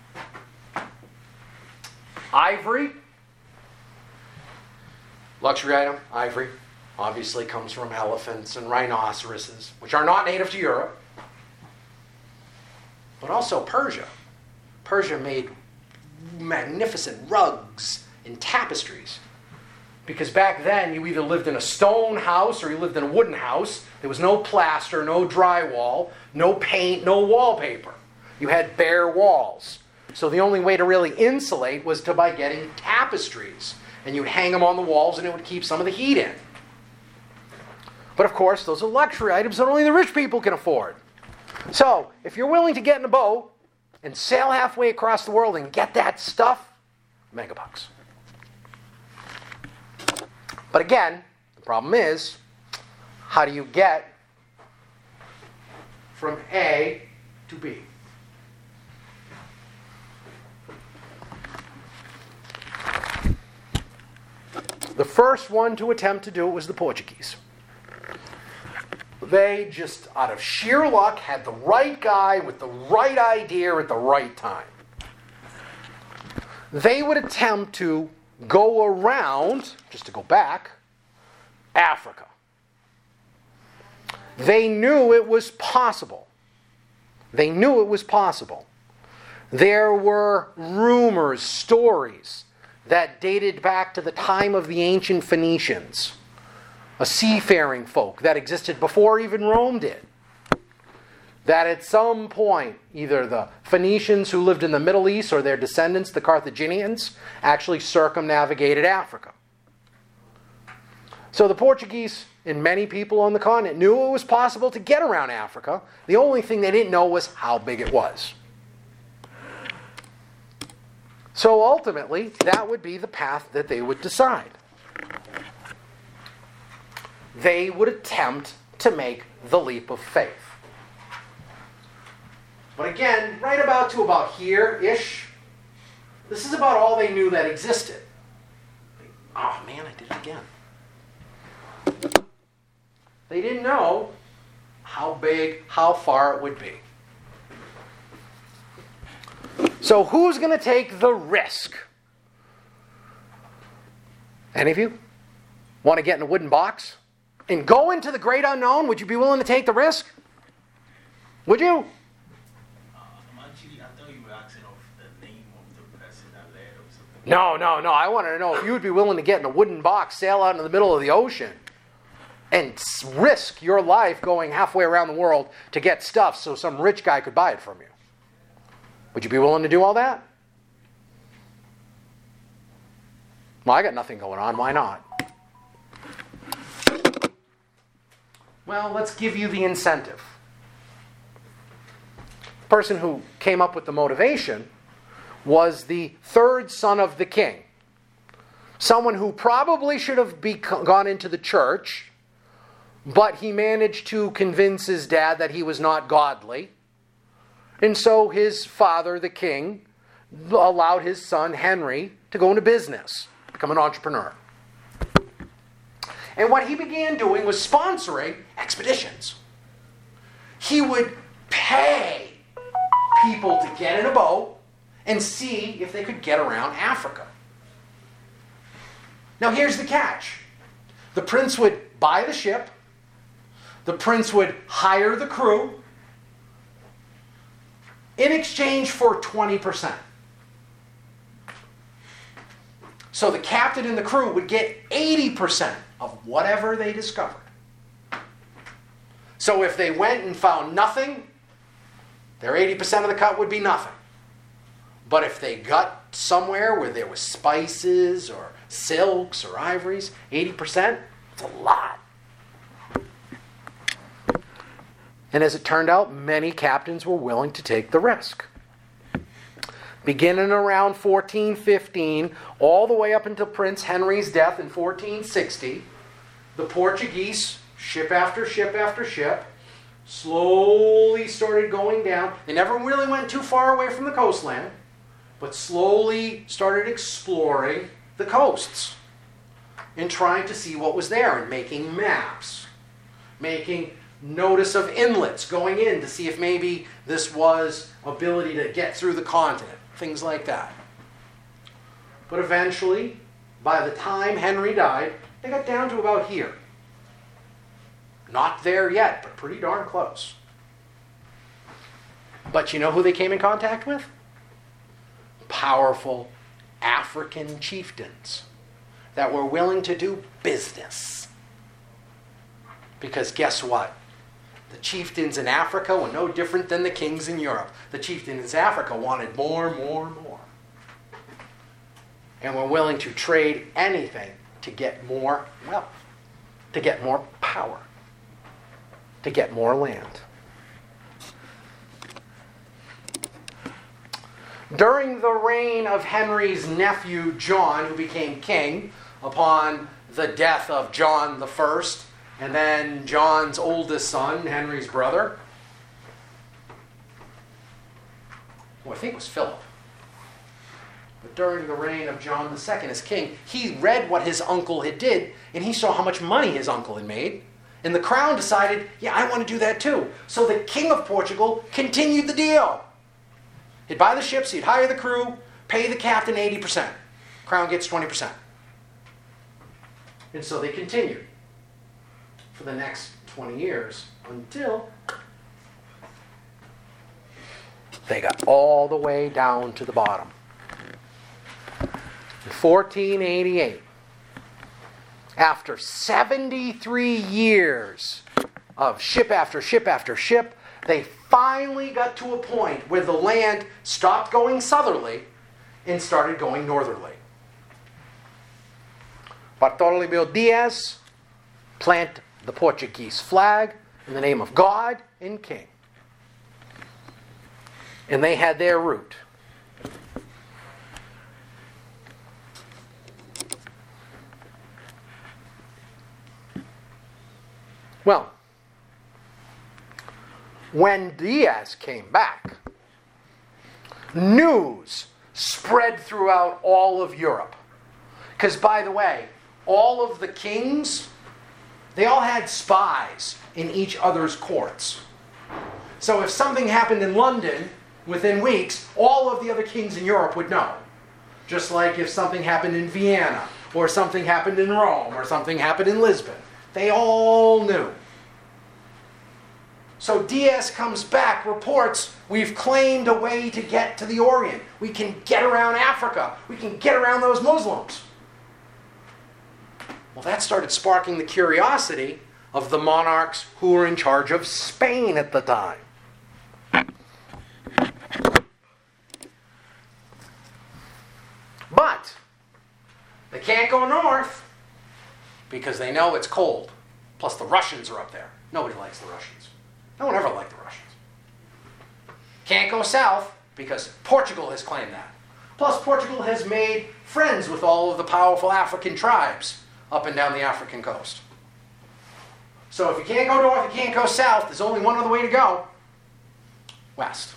Ivory. Luxury item, ivory, obviously comes from elephants and rhinoceroses, which are not native to Europe. But also Persia. Persia made magnificent rugs and tapestries. Because back then, you either lived in a stone house or you lived in a wooden house. There was no plaster, no drywall, no paint, no wallpaper. You had bare walls. So the only way to really insulate was by getting tapestries. And you'd hang them on the walls and it would keep some of the heat in. But of course, those are luxury items that only the rich people can afford. So, if you're willing to get in a boat and sail halfway across the world and get that stuff, megabucks. But again, the problem is, how do you get from A to B? The first one to attempt to do it was the Portuguese. They just, out of sheer luck, had the right guy with the right idea at the right time. They would attempt to go around, just to go back, Africa. They knew it was possible. They knew it was possible. There were rumors, stories that dated back to the time of the ancient Phoenicians, a seafaring folk that existed before even Rome did. That at some point, either the Phoenicians who lived in the Middle East or their descendants, the Carthaginians, actually circumnavigated Africa. So the Portuguese and many people on the continent knew it was possible to get around Africa. The only thing they didn't know was how big it was. So ultimately, that would be the path that they would decide. They would attempt to make the leap of faith. But again, right about to about here-ish, this is about all they knew that existed. Oh man, I did it again. They didn't know how big, how far it would be. So who's going to take the risk? Any of you want to get in a wooden box and go into the great unknown? Would you be willing to take the risk? Would you? Actually, I thought you were asking of the name of the person that led or something. No. I wanted to know if you would be willing to get in a wooden box, sail out in the middle of the ocean, and risk your life going halfway around the world to get stuff so some rich guy could buy it from you. Would you be willing to do all that? Well, I got nothing going on. Why not? Well, let's give you the incentive. The person who came up with the motivation was the third son of the king. Someone who probably should have gone into the church, but he managed to convince his dad that he was not godly. And so his father, the king, allowed his son, Henry, to go into business, become an entrepreneur. And what he began doing was sponsoring expeditions. He would pay people to get in a boat and see if they could get around Africa. Now here's the catch. The prince would buy the ship. The prince would hire the crew in exchange for 20%. So the captain and the crew would get 80% of whatever they discovered. So if they went and found nothing, their 80% of the cut would be nothing. But if they got somewhere where there was spices or silks or ivories, 80%, it's a lot. And as it turned out, many captains were willing to take the risk. Beginning around 1415, all the way up until Prince Henry's death in 1460, the Portuguese, ship after ship after ship, slowly started going down. They never really went too far away from the coastline, but slowly started exploring the coasts and trying to see what was there and making maps, making notice of inlets going in to see if maybe this was ability to get through the continent, things like that. But eventually, by the time Henry died, they got down to about here. Not there yet, but pretty darn close. But you know who they came in contact with? Powerful African chieftains that were willing to do business. Because guess what? The chieftains in Africa were no different than the kings in Europe. The chieftains in Africa wanted more. And were willing to trade anything to get more wealth, to get more power, to get more land. During the reign of Henry's nephew John, who became king upon the death of John the First, and then John's oldest son, Henry's brother, who I think was Philip. But during the reign of John the Second as king, he read what his uncle had did, and he saw how much money his uncle had made. And the crown decided, yeah, I want to do that too. So the king of Portugal continued the deal. He'd buy the ships, he'd hire the crew, pay the captain 80%. Crown gets 20%. And so they continued for the next 20 years until they got all the way down to the bottom. In 1488, after 73 years of ship after ship after ship, they finally got to a point where the land stopped going southerly and started going northerly. Bartolomeu Diaz planted the Portuguese flag in the name of God and King. And they had their route. Well, when Diaz came back, news spread throughout all of Europe. Because, by the way, all of the kings, they all had spies in each other's courts. So if something happened in London, within weeks, all of the other kings in Europe would know. Just like if something happened in Vienna, or something happened in Rome, or something happened in Lisbon. They all knew. So Diaz comes back, reports, we've claimed a way to get to the Orient. We can get around Africa. We can get around those Muslims. Well, that started sparking the curiosity of the monarchs who were in charge of Spain at the time. But they can't go north because they know it's cold. Plus the Russians are up there. Nobody likes the Russians. No one ever liked the Russians. Can't go south because Portugal has claimed that. Plus Portugal has made friends with all of the powerful African tribes up and down the African coast. So if you can't go north, you can't go south. There's only one other way to go. West.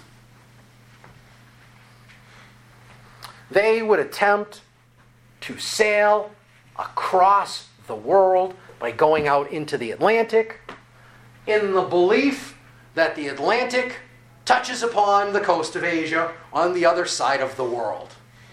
They would attempt to sail across the world by going out into the Atlantic in the belief that the Atlantic touches upon the coast of Asia on the other side of the world.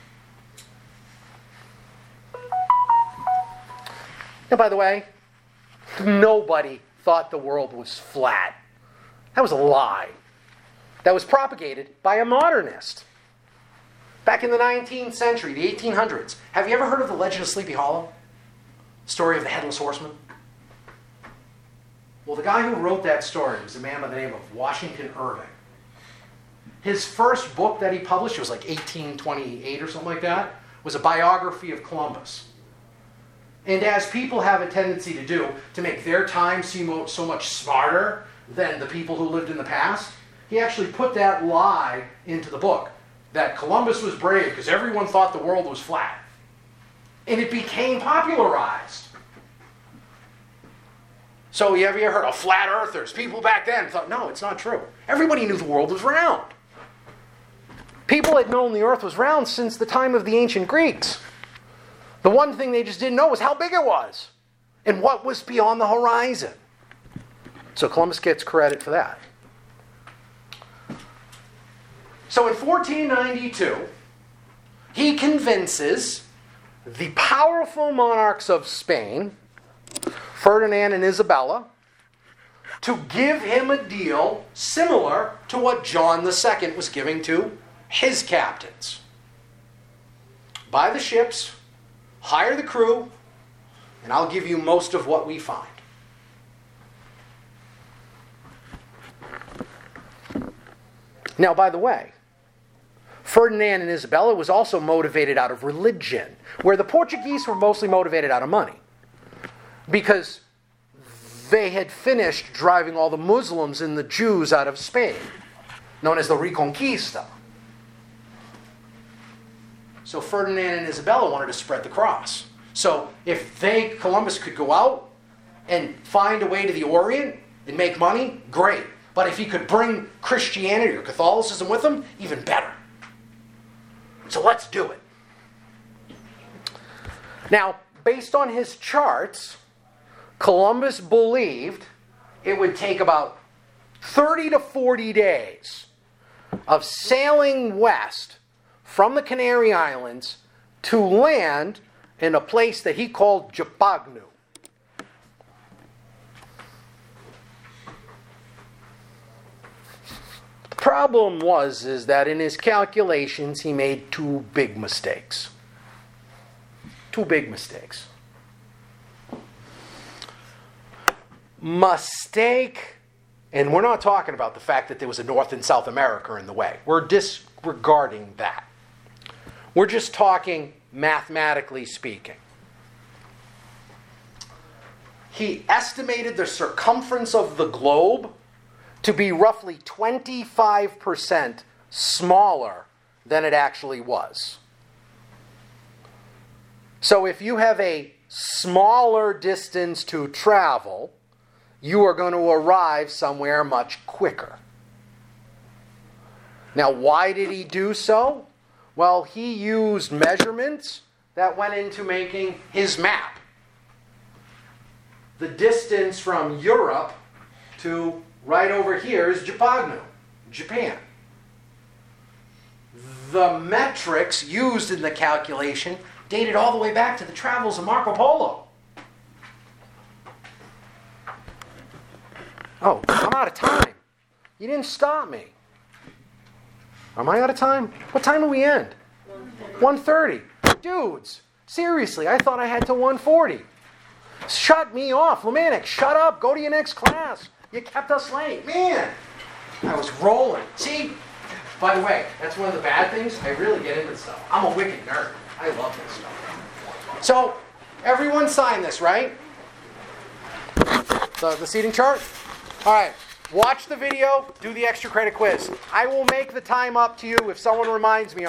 Now, by the way, nobody thought the world was flat. That was a lie. That was propagated by a modernist. Back in the 19th century, the 1800s, have you ever heard of the legend of Sleepy Hollow? Story of the Headless Horseman? Well, the guy who wrote that story was a man by the name of Washington Irving. His first book that he published, it was like 1828 or something like that, was a biography of Columbus. And as people have a tendency to do, to make their time seem so much smarter than the people who lived in the past, he actually put that lie into the book, that Columbus was brave because everyone thought the world was flat. And it became popularized. So have you ever heard of flat earthers? People back then thought, no, it's not true. Everybody knew the world was round. People had known the earth was round since the time of the ancient Greeks. The one thing they just didn't know was how big it was and what was beyond the horizon. So Columbus gets credit for that. So in 1492, he convinces the powerful monarchs of Spain, Ferdinand and Isabella, to give him a deal similar to what John II was giving to his captains. Buy the ships, hire the crew, and I'll give you most of what we find. Now, by the way, Ferdinand and Isabella was also motivated out of religion, where the Portuguese were mostly motivated out of money, because they had finished driving all the Muslims and the Jews out of Spain, known as the Reconquista. So Ferdinand and Isabella wanted to spread the cross. So if Columbus could go out and find a way to the Orient and make money, great. But if he could bring Christianity or Catholicism with him, even better. So let's do it. Now, based on his charts, Columbus believed it would take about 30 to 40 days of sailing west from the Canary Islands to land in a place that he called Japagnu. The problem is that in his calculations he made two big mistakes. Mistake, and we're not talking about the fact that there was a North and South America in the way. We're disregarding that. We're just talking mathematically speaking. He estimated the circumference of the globe to be roughly 25% smaller than it actually was. So if you have a smaller distance to travel, you are going to arrive somewhere much quicker. Now, why did he do so? Well, he used measurements that went into making his map. The distance from Europe to right over here is Japagnu, Japan. The metrics used in the calculation dated all the way back to the travels of Marco Polo. Oh, I'm out of time. You didn't stop me. Am I out of time? What time do we end? 1:30. Dudes, seriously, I thought I had till 1:40. Shut me off. Lamanic, shut up. Go to your next class. You kept us late. Man, I was rolling. See? By the way, that's one of the bad things. I really get into stuff. I'm a wicked nerd. I love this stuff. So, everyone sign this, right? The seating chart? All right. Watch the video. Do the extra credit quiz. I will make the time up to you if someone reminds me